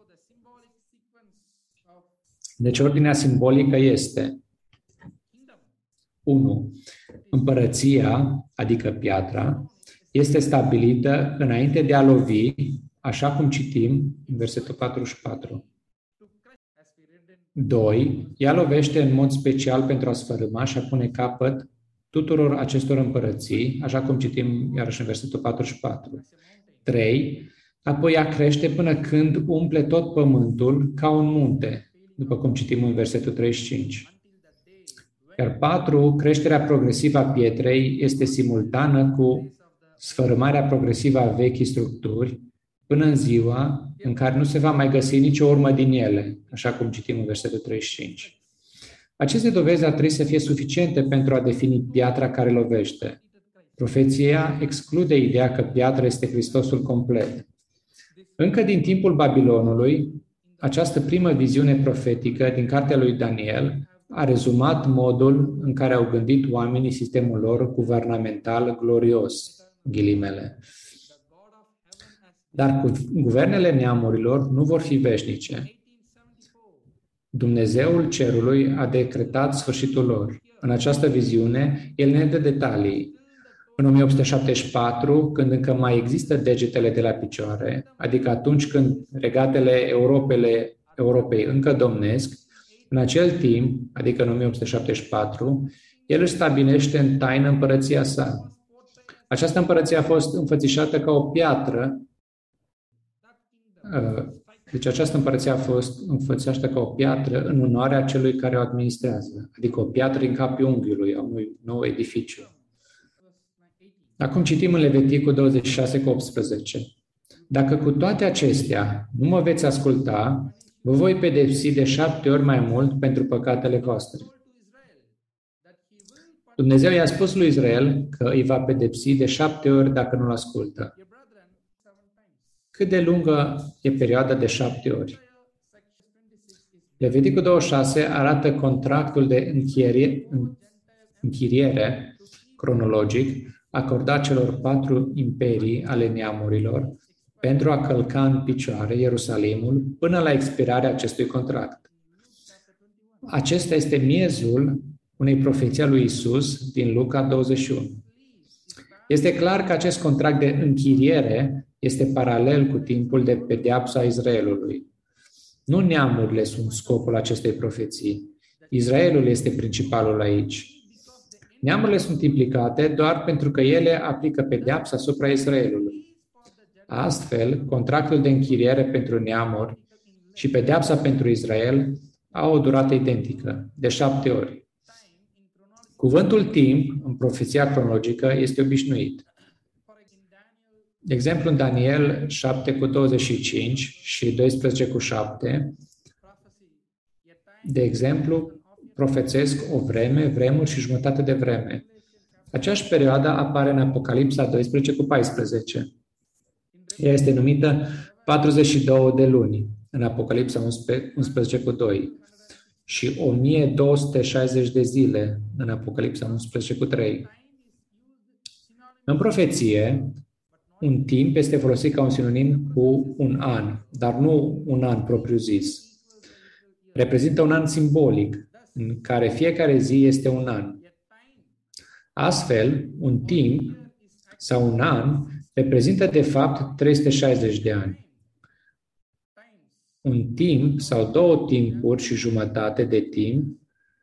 Deci ordinea simbolică este 1. Împărăția, adică piatra, este stabilită înainte de a lovi, așa cum citim în versetul 44. 2. Ea lovește în mod special pentru a sfărâma și a pune capăt tuturor acestor împărății, așa cum citim iarăși în versetul 44. 3. Apoi ea crește până când umple tot pământul ca un munte, după cum citim în versetul 35. Iar 4. Creșterea progresivă a pietrei este simultană cu sfărâmarea progresivă a vechii structuri, până în ziua în care nu se va mai găsi nicio urmă din ele, așa cum citim în versetul 35. Aceste dovezi ar trebui să fie suficiente pentru a defini piatra care lovește. Profeția exclude ideea că piatra este Hristosul complet. Încă din timpul Babilonului, această primă viziune profetică din cartea lui Daniel a rezumat modul în care au gândit oamenii sistemul lor guvernamental glorios, ghilimele. Dar guvernele neamurilor nu vor fi veșnice. Dumnezeul cerului a decretat sfârșitul lor. În această viziune, el ne dă detalii. În 1874, când încă mai există degetele de la picioare, adică atunci când regatele Europei încă domnesc, în acel timp, adică în 1874, el își stabilește în taină împărăția sa. Această împărăție a fost înfățișată ca o piatră. Deci această împărăție a fost înfățișată ca o piatră în onoarea celui care o administrează, adică o piatră în capul unghiului a unui nou edificiu. Acum citim în Leviticul 26:18. Dacă cu toate acestea nu mă veți asculta, vă voi pedepsi de 7 ori mai mult pentru păcatele voastre. Dumnezeu i-a spus lui Israel că îi va pedepsi de 7 ori dacă nu-l ascultă. Cât de lungă e perioada de 7 ori? Leviticul 26 arată contractul de închiriere cronologic acordat celor 4 imperii ale neamurilor pentru a călca în picioare Ierusalimul până la expirarea acestui contract. Acesta este miezul unei profeții a lui Isus din Luca 21. Este clar că acest contract de închiriere este paralel cu timpul de pedeapsă a Israelului. Nu neamurile sunt scopul acestei profeții. Israelul este principalul aici. Neamurile sunt implicate doar pentru că ele aplică pedeapsa asupra Israelului. Astfel, contractul de închiriere pentru neamuri și pedeapsa pentru Israel au o durată identică, de 7 ori. Cuvântul timp, în profeția cronologică, este obișnuit. De exemplu, în Daniel 7:25 și 12:7, De exemplu, profețesc o vreme, vremuri și jumătate de vreme. Aceeași perioadă apare în Apocalipsa 12:14. Ea este numită 42 de luni, în Apocalipsa 11:2 și 1260 de zile, în Apocalipsa 11:3. În profeție, un timp este folosit ca un sinonim cu un an, dar nu un an propriu-zis. Reprezintă un an simbolic, în care fiecare zi este un an. Astfel, un timp sau un an reprezintă de fapt 360 de ani. Un timp sau două timpuri și jumătate de timp,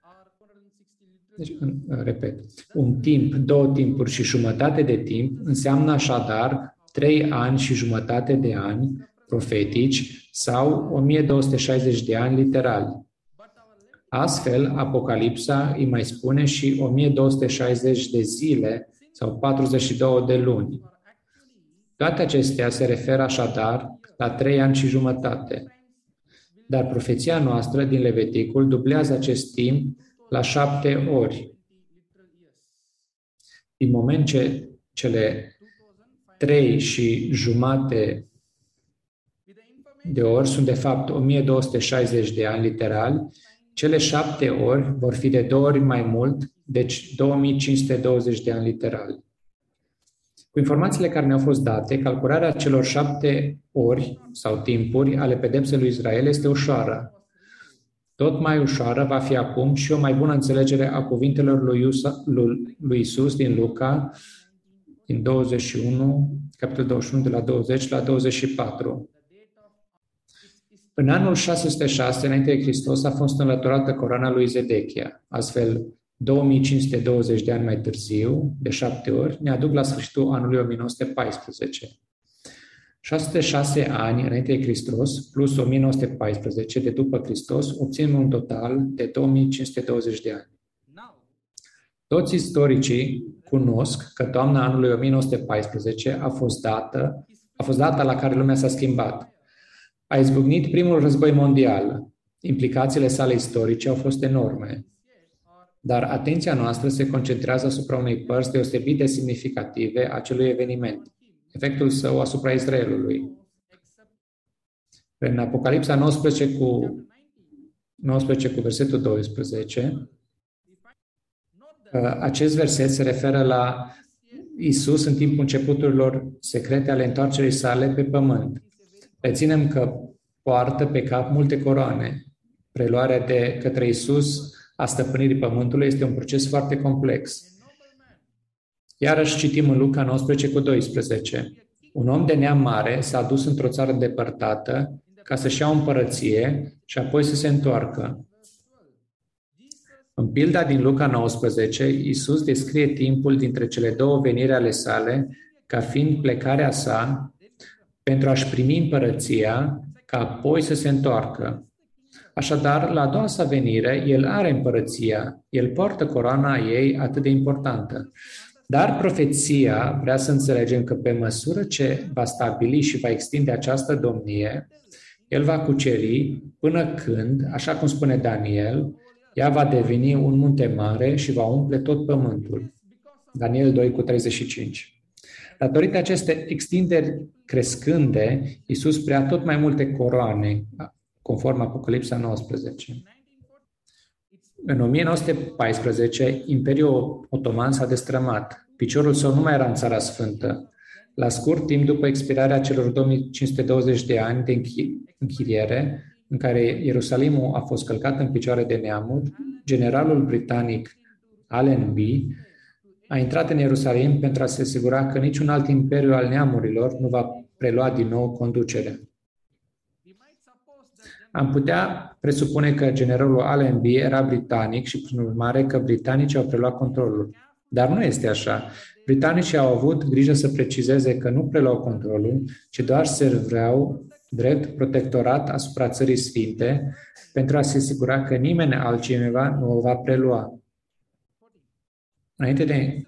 un timp, două timpuri și jumătate de timp înseamnă așadar 3 ani și jumătate de ani profetici sau 1260 de ani literali. Astfel, Apocalipsa îi mai spune și 1260 de zile sau 42 de luni. Toate acestea se referă așadar la 3 ani și jumătate. Dar profeția noastră din Leviticul dublează acest timp la 7 ori. Din moment ce cele 3 și jumate de ori sunt de fapt 1260 de ani literali, cele 7 ori vor fi de 2 ori mai mult, deci 2520 de ani literali. Cu informațiile care ne-au fost date, calcularea celor 7 ori sau timpuri ale pedepsei lui Israel este ușoară. Tot mai ușoară va fi acum și o mai bună înțelegere a cuvintelor lui Iisus din Luca, din 21, capitolul 21, de la 20 la 24. În anul 606, înainte de Hristos, a fost înlăturată coroana lui Zedechia. Astfel, 2520 de ani mai târziu, de 7 ori, ne aduc la sfârșitul anului 1914. 606 ani înainte de Hristos plus 1914 de după Hristos obținem un total de 2520 de ani. Toți istoricii cunosc că toamna anului 1914 a fost data la care lumea s-a schimbat. A izbucnit primul război mondial. Implicațiile sale istorice au fost enorme. Dar atenția noastră se concentrează asupra unei părți deosebit de semnificative a acelui eveniment, efectul său asupra Israelului. În Apocalipsa 19 cu versetul 12, acest verset se referă la Iisus în timpul începuturilor secrete ale întoarcerii sale pe pământ. Reținem că poartă pe cap multe coroane. Preluarea de către Iisus a stăpânirii pământului este un proces foarte complex. Iarăși citim în Luca 19 cu 12. Un om de neam mare s-a dus într-o țară îndepărtată ca să-și ia o împărăție și apoi să se întoarcă. În pilda din Luca 19, Iisus descrie timpul dintre cele două veniri ale sale ca fiind plecarea sa pentru a-și primi împărăția ca apoi să se întoarcă. Așadar, la a doua sa venire, El are împărăția, El poartă coroana ei atât de importantă. Dar profeția vrea să înțelegem că pe măsură ce va stabili și va extinde această domnie, El va cuceri până când, așa cum spune Daniel, ea va deveni un munte mare și va umple tot pământul. Daniel 2 cu 35. Datorită acestei extinderi crescânde, Iisus prea tot mai multe coroane, conform Apocalipsa 19. În 1914, Imperiul Otoman s-a destrămat. Piciorul său nu mai era în Țara Sfântă. La scurt timp după expirarea celor 2520 de ani de închiriere, în care Ierusalimul a fost călcat în picioare de neamuri, generalul britanic Allenby a intrat în Ierusalim pentru a se asigura că niciun alt imperiu al neamurilor nu va prelua din nou conducerea. Am putea presupune că generalul Allenby era britanic și, prin urmare, că britanicii au preluat controlul. Dar nu este așa. Britanicii au avut grijă să precizeze că nu preluau controlul, ci doar serveau drept protectorat asupra Țării Sfinte pentru a se asigura că nimeni altcineva nu o va prelua. Înainte de...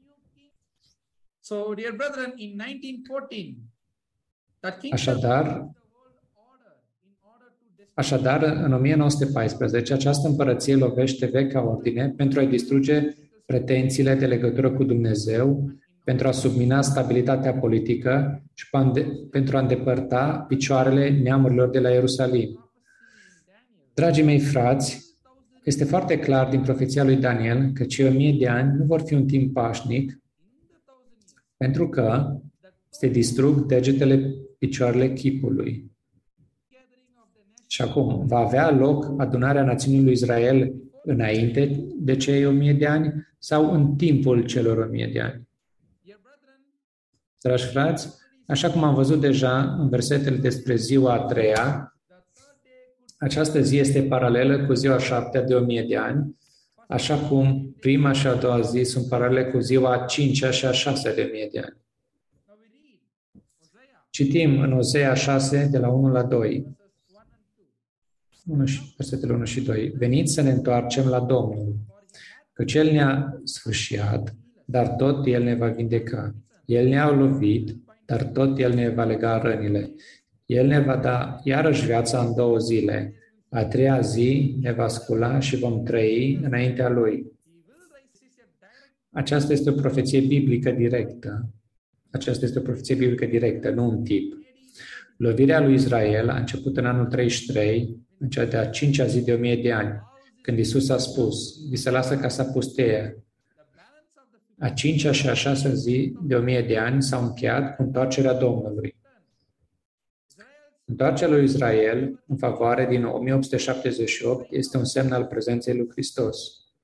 So, dear brethren, in 1914, that king Așadar, Așadar, în 1914, această împărăție lovește vechea ordine pentru a-i distruge pretențiile de legătură cu Dumnezeu, pentru a submina stabilitatea politică și pentru a îndepărta picioarele neamurilor de la Ierusalim. Dragii mei frați, este foarte clar din profeția lui Daniel că cei 1000 de ani nu vor fi un timp pașnic, pentru că se distrug degetele, picioarele chipului. Și acum, va avea loc adunarea națiunii lui Israel înainte de cei 1000 de ani sau în timpul celor 1000 de ani? Dragi frați, așa cum am văzut deja în versetele despre ziua a treia, această zi este paralelă cu ziua a șaptea de 1000 de ani, așa cum prima și a doua zi sunt paralele cu ziua a cincea și a șasea de 1000 de ani. Citim în Osea 6, de la 1 la 2, versetele 1 și 2. Veniți să ne întoarcem la Domnul, căci El ne-a sfâșiat, dar tot El ne va vindeca. El ne-a lovit, dar tot El ne va lega rănile. El ne va da iarăși viața în 2 zile. A treia zi ne va scula și vom trăi înaintea Lui. Aceasta este o profeție biblică directă. Nu un tip. Lovirea lui Israel a început în anul 33, în cea de-a 5-a zi de 1000 de ani, când Iisus a spus, vi se lasă casa pusteie. A 5-a și a 6-a zi de 1000 de ani s-au încheiat cu întoarcerea Domnului. Întoarcerea lui Israel în favoare din 1878 este un semn al prezenței lui Hristos.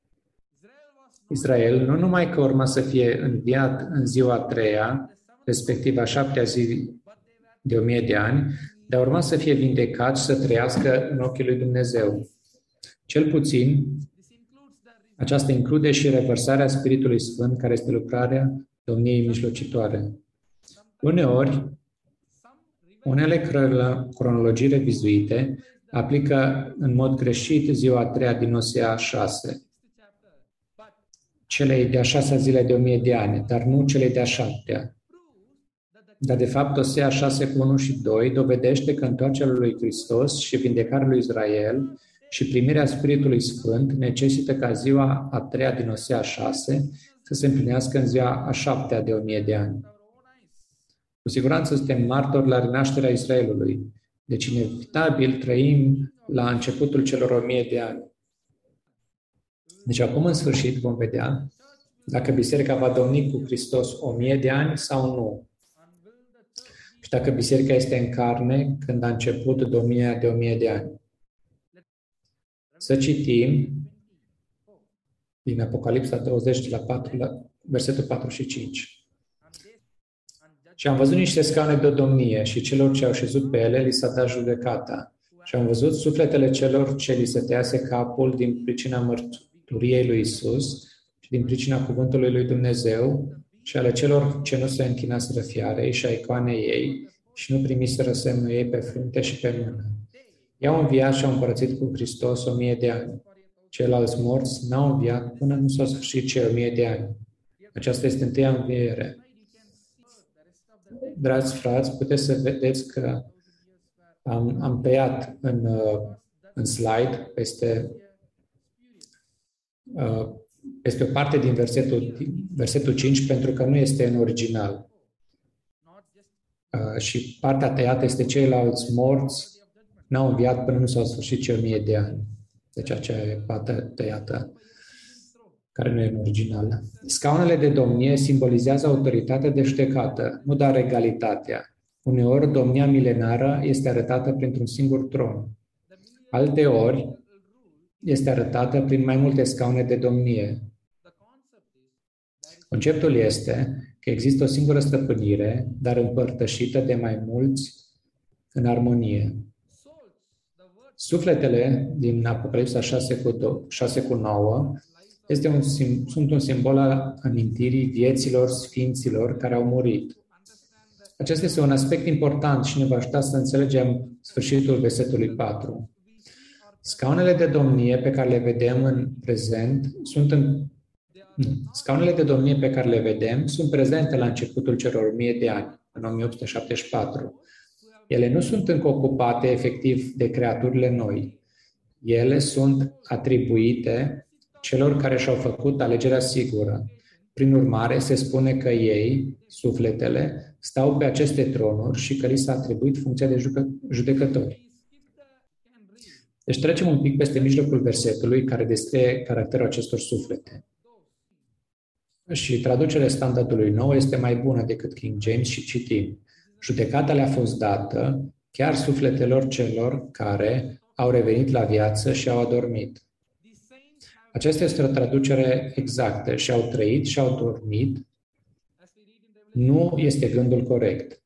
Israel nu numai că urma să fie înviat în ziua a treia, respectiv a 7-a zi de 1000 de ani, dar urma să fie vindecat și să trăiască în ochii lui Dumnezeu. Cel puțin, aceasta include și revărsarea Spiritului Sfânt, care este lucrarea Domniei mijlocitoare. Uneori, unele cronologii revizuite aplică în mod greșit ziua a treia din Osea 6, celei de-a 6-a zile de 1000 de ani, dar nu celei de-a 7-a. Dar, de fapt, Osea 6 cu 1 și 2 dovedește că întoarcerea lui Hristos și vindecarea lui Israel și primirea Spiritului Sfânt necesită ca ziua a treia din Osea 6 să se împlinească în ziua a 7-a de 1000 de ani. Cu siguranță suntem martori la renașterea Israelului, deci inevitabil trăim la începutul celor 1000 de ani. Deci acum, în sfârșit, vom vedea dacă biserica va domni cu Hristos 1000 de ani sau nu. Și dacă biserica este în carne când a început domnia de 1000 de ani. Să citim din Apocalipsa 20, de la versetul 4 și 5. Și am văzut niște scaune de domnie și celor ce au șezut pe ele li s-a dat judecata. Și am văzut sufletele celor ce li se tăiase capul din pricina mărturiei lui Isus și din pricina cuvântului lui Dumnezeu și ale celor ce nu se închinaseră fiarei și a icoanei ei și nu primiseră semnul ei pe frunte și pe mână. I-au înviat și au împărățit cu Hristos 1000 de ani. Ceilalți morți n-au înviat până nu s-au sfârșit cei 1000 de ani. Aceasta este întâia înviere. Dragi frați, puteți să vedeți că am tăiat în slide peste o parte din versetul 5 pentru că nu este în original. Și partea tăiată este ceilalți morți n-au înviat până nu s-au sfârșit cei 1000 de ani. Deci acea e partea tăiată care nu e în original. Scaunele de domnie simbolizează autoritatea de judecată, nu doar egalitatea. Uneori, domnia milenară este arătată printr-un singur tron. Alteori, este arătată prin mai multe scaune de domnie. Conceptul este că există o singură stăpânire, dar împărtășită de mai mulți în armonie. Sufletele din Apocalipsa 6 cu 9 sunt un simbol al amintirii vieților sfinților care au murit. Acesta este un aspect important și ne va ajuta să înțelegem sfârșitul versetului 4. Scaunele de domnie pe care le vedem în prezent sunt prezente la începutul celor 1000 de ani, în 1874. Ele nu sunt încă ocupate efectiv de creaturile noi. Ele sunt atribuite celor care și-au făcut alegerea sigură. Prin urmare, se spune că ei, sufletele, stau pe aceste tronuri și că li s-a atribuit funcția de judecători. Deci trecem un pic peste mijlocul versetului care descrie caracterul acestor suflete. Și traducerea standardului nou este mai bună decât King James și citim: judecata le-a fost dată chiar sufletelor celor care au revenit la viață și au adormit. Aceasta este o traducere exactă. Și au trăit și au dormit. Nu este gândul corect.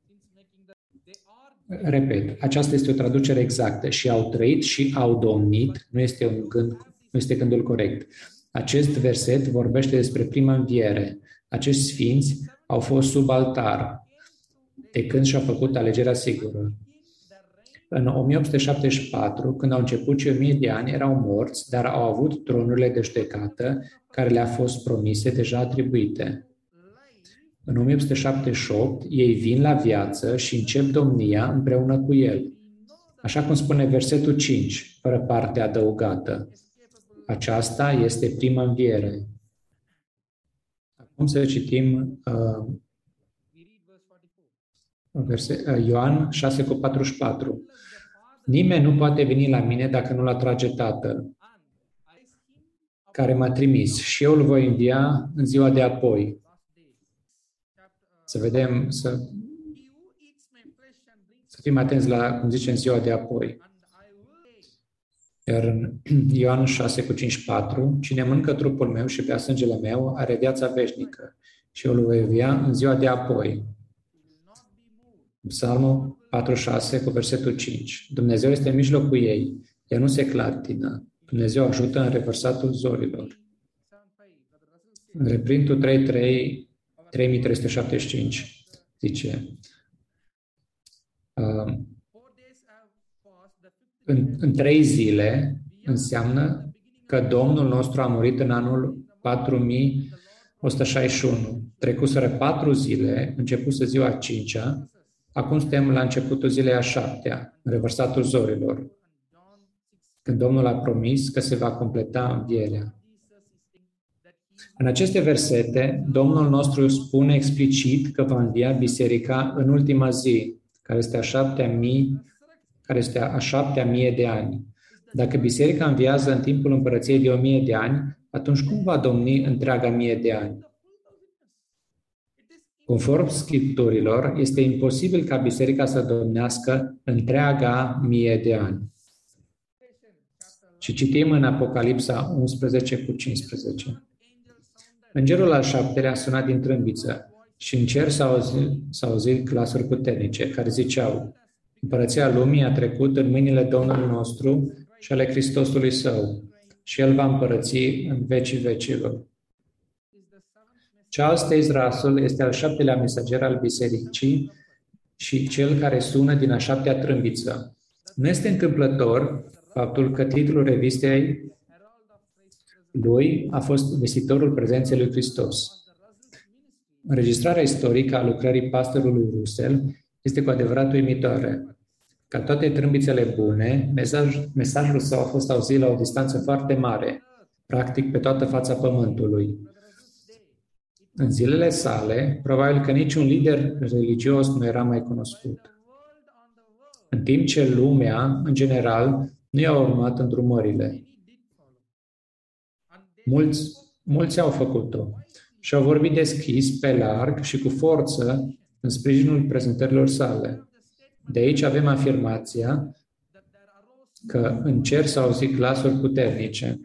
Repet, aceasta este o traducere exactă. Și au trăit și au domnit. Nu este gândul corect. Acest verset vorbește despre prima înviere. Acești sfinți au fost sub altar de când și-au făcut alegerea sigură. În 1874, când au început cei 1000 de ani, erau morți, dar au avut tronurile de judecată care le-a fost promise, deja atribuite. În 1878, ei vin la viață și încep domnia împreună cu el. Așa cum spune versetul 5, fără parte adăugată. Aceasta este prima înviere. Acum să citim Ioan 6,44. Nimeni nu poate veni la mine dacă nu-l atrage Tatăl, care m-a trimis, și eu îl voi învia în ziua de apoi. Să vedem, să fim atenți la cum zice în ziua de apoi. Iar în Ioan 6,54, cine mănâncă trupul meu și bea sângele meu are viața veșnică și eu îl voi învia în ziua de apoi. Psalmul 46 cu versetul 5. Dumnezeu este în mijlocul ei, ea nu se clatină. Dumnezeu ajută în revărsatul zorilor. În reprintul 3375 zice: în 3 zile înseamnă că Domnul nostru a murit în anul 4161. Trecuseră 4 zile, începuse ziua 5-a, acum suntem la începutul zilei a 7-a, în revărsatul zorilor, când Domnul a promis că se va completa învierea. În aceste versete, Domnul nostru spune explicit că va învia biserica în ultima zi, care este a 7.000 de ani. Dacă biserica înviază în timpul împărăției de 1000 de ani, atunci cum va domni întreaga 1000 de ani? Conform Scripturilor, este imposibil ca biserica să domnească întreaga 1000 de ani. Și citim în Apocalipsa 11:15. Îngerul al 7-lea a sunat din trâmbiță și în cer s-au auzit glasuri puternice care ziceau: Împărăția lumii a trecut în mâinile Domnului nostru și ale Hristosului Său și El va împărăți în vecii vecilor. Charles Taze Russell este al 7-lea mesager al bisericii și cel care sună din a 7-a trâmbiță. Nu este întâmplător faptul că titlul revistei lui a fost Vestitorul prezenței lui Hristos. Înregistrarea istorică a lucrării pastorului Russell este cu adevărat uimitoare. Ca toate trâmbițele bune, mesajul său a fost auzit la o distanță foarte mare, practic pe toată fața pământului. În zilele sale, probabil că niciun lider religios nu era mai cunoscut. În timp ce lumea, în general, nu i-a urmat îndrumările. Mulți au făcut-o și au vorbit deschis, pe larg și cu forță în sprijinul prezentărilor sale. De aici avem afirmația că în cer s-au auzit glasuri puternice.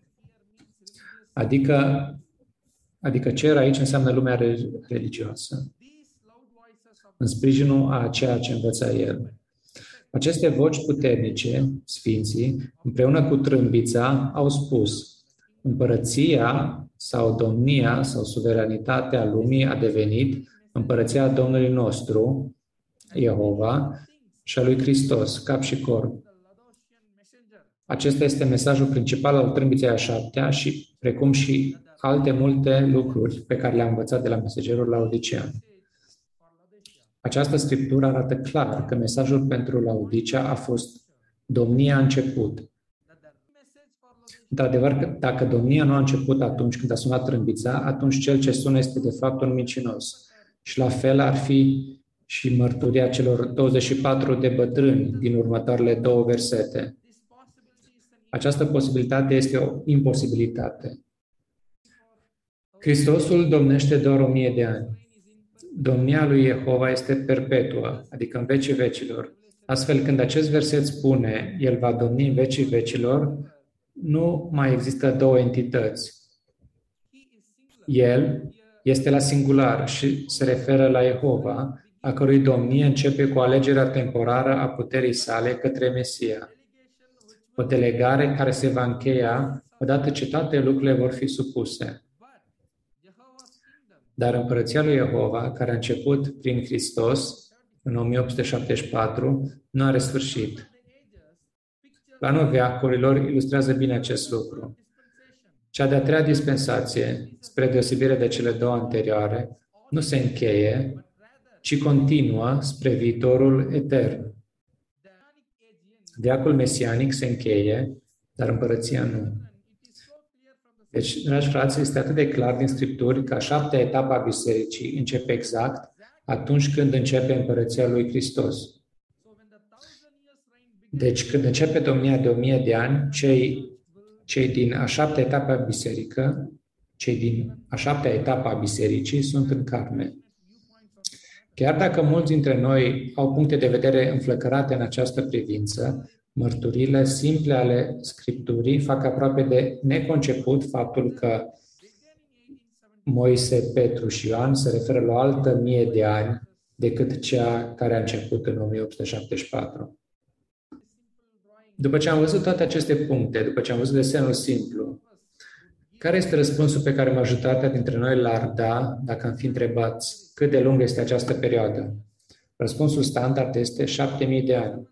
Adică cer aici înseamnă lumea religioasă, în sprijinul a ceea ce învăța el. Aceste voci puternice, sfinții, împreună cu trâmbița, au spus: împărăția sau domnia sau suveranitatea lumii a devenit împărăția Domnului nostru, Jehova, și a lui Hristos, cap și corp. Acesta este mesajul principal al trâmbiței a 7-a și precum și alte multe lucruri pe care le-am învățat de la mesagerul laodicean. Această scriptură arată clar că mesajul pentru Laodicea a fost domnia a început. Într-adevăr, dacă domnia nu a început atunci când a sunat trâmbița, atunci cel ce sună este de fapt un mincinos. Și la fel ar fi și mărturia celor 24 de bătrâni din următoarele 2 versete. Această posibilitate este o imposibilitate. Hristosul domnește doar 1000 de ani. Domnia lui Jehova este perpetuă, adică în vecii vecilor. Astfel, când acest verset spune, El va domni în vecii vecilor, nu mai există 2 entități. El este la singular și se referă la Jehova, a cărui domnie începe cu alegerea temporară a puterii sale către Mesia. O delegare care se va încheia odată ce toate lucrurile vor fi supuse. Dar împărăția lui Jehova, care a început prin Hristos în 1874, nu are sfârșit. Planul veacurilor ilustrează bine acest lucru. Cea de-a 3-a dispensație, spre deosebire de cele 2 anterioare, nu se încheie, ci continuă spre viitorul etern. Veacul mesianic se încheie, dar împărăția nu. Deci, dragi frați, este atât de clar din Scripturi că a 7-a etapă a bisericii începe exact atunci când începe împărăția lui Hristos. Deci, când începe domnia de 1000 de ani, cei din a 7-a etapă a biserică, cei din a 7-a etapă a bisericii sunt în carne. Chiar dacă mulți dintre noi au puncte de vedere înflăcărate în această privință, mărturile simple ale Scripturii fac aproape de neconceput faptul că Moise, Petru și Ioan se referă la o altă 1000 de ani decât cea care a început în 1874. După ce am văzut toate aceste puncte, după ce am văzut desenul simplu, care este răspunsul pe care majoritatea dintre noi l-ar da dacă am fi întrebați cât de lungă este această perioadă? Răspunsul standard este 7000 de ani.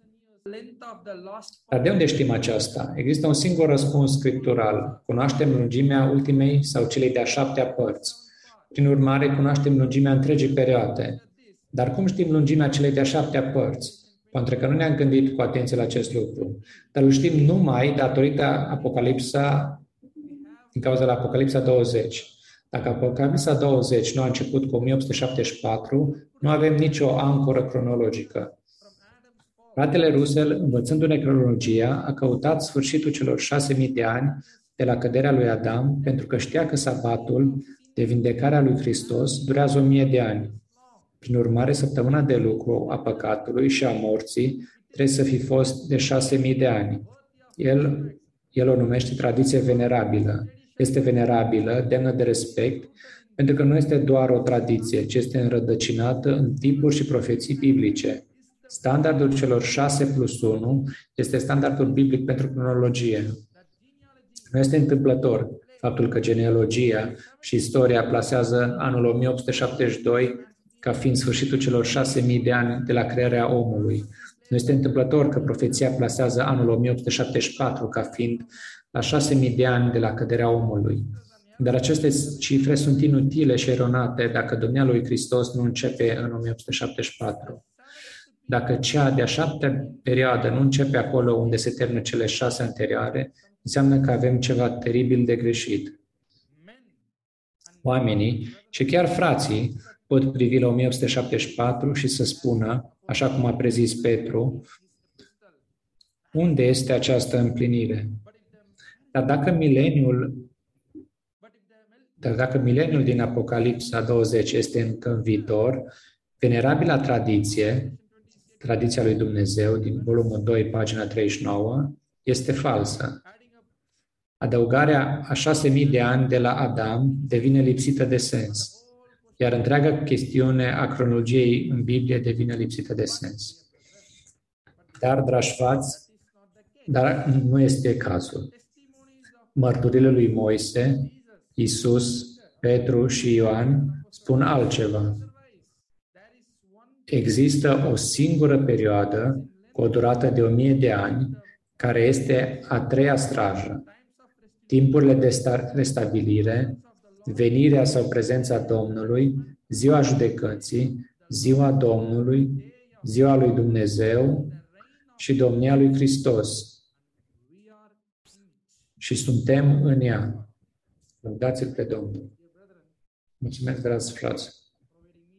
Dar de unde știm aceasta? Există un singur răspuns scriptural. Cunoaștem lungimea ultimei sau celei de-a 7-a părți. Prin urmare, cunoaștem lungimea întregii perioade. Dar cum știm lungimea celei de-a 7-a părți? Pentru că nu ne-am gândit cu atenție la acest lucru. Dar îl știm numai datorită din cauza la Apocalipsa 20. Dacă Apocalipsa 20 nu a început cu 1874, nu avem nicio ancoră cronologică. Fratele Russell, învățându-ne cronologia, a căutat sfârșitul celor 6000 de ani de la căderea lui Adam, pentru că știa că sabatul de vindecare a lui Hristos durează 1000 de ani. Prin urmare, săptămâna de lucru a păcatului și a morții trebuie să fi fost de 6000 de ani. El o numește tradiție venerabilă. Este venerabilă, demnă de respect, pentru că nu este doar o tradiție, ci este înrădăcinată în tipuri și profeții biblice. Standardul celor 6+1 este standardul biblic pentru cronologie. Nu este întâmplător faptul că genealogia și istoria plasează anul 1872 ca fiind sfârșitul celor 6000 de ani de la crearea omului. Nu este întâmplător că profeția plasează anul 1874 ca fiind la 6000 de ani de la căderea omului. Dar aceste cifre sunt inutile și eronate dacă domnia lui Hristos nu începe în 1874. Dacă cea de-a 7-a perioadă nu începe acolo unde se termină cele 6 anterioare, înseamnă că avem ceva teribil de greșit. Oamenii și chiar frații pot privi la 1874 și să spună, așa cum a prezis Petru, unde este această împlinire? Dar dacă mileniul din Apocalipsa 20 este încă în viitor, venerabila tradiția lui Dumnezeu, din volumul 2, pagina 39, este falsă. Adăugarea a 6000 de ani de la Adam devine lipsită de sens, iar întreaga chestiune a cronologiei în Biblie devine lipsită de sens. Dar, dragi frați, nu este cazul. Mărturile lui Moise, Iisus, Petru și Ioan spun altceva. Există o singură perioadă cu o durată de 1000 de ani, care este a 3-a strajă. Timpurile de restabilire, venirea sau prezența Domnului, ziua judecății, ziua Domnului, ziua lui Dumnezeu și domnia lui Hristos. Și suntem în ea. Lăudați-l pe Domnul. Mulțumesc, dragi frați.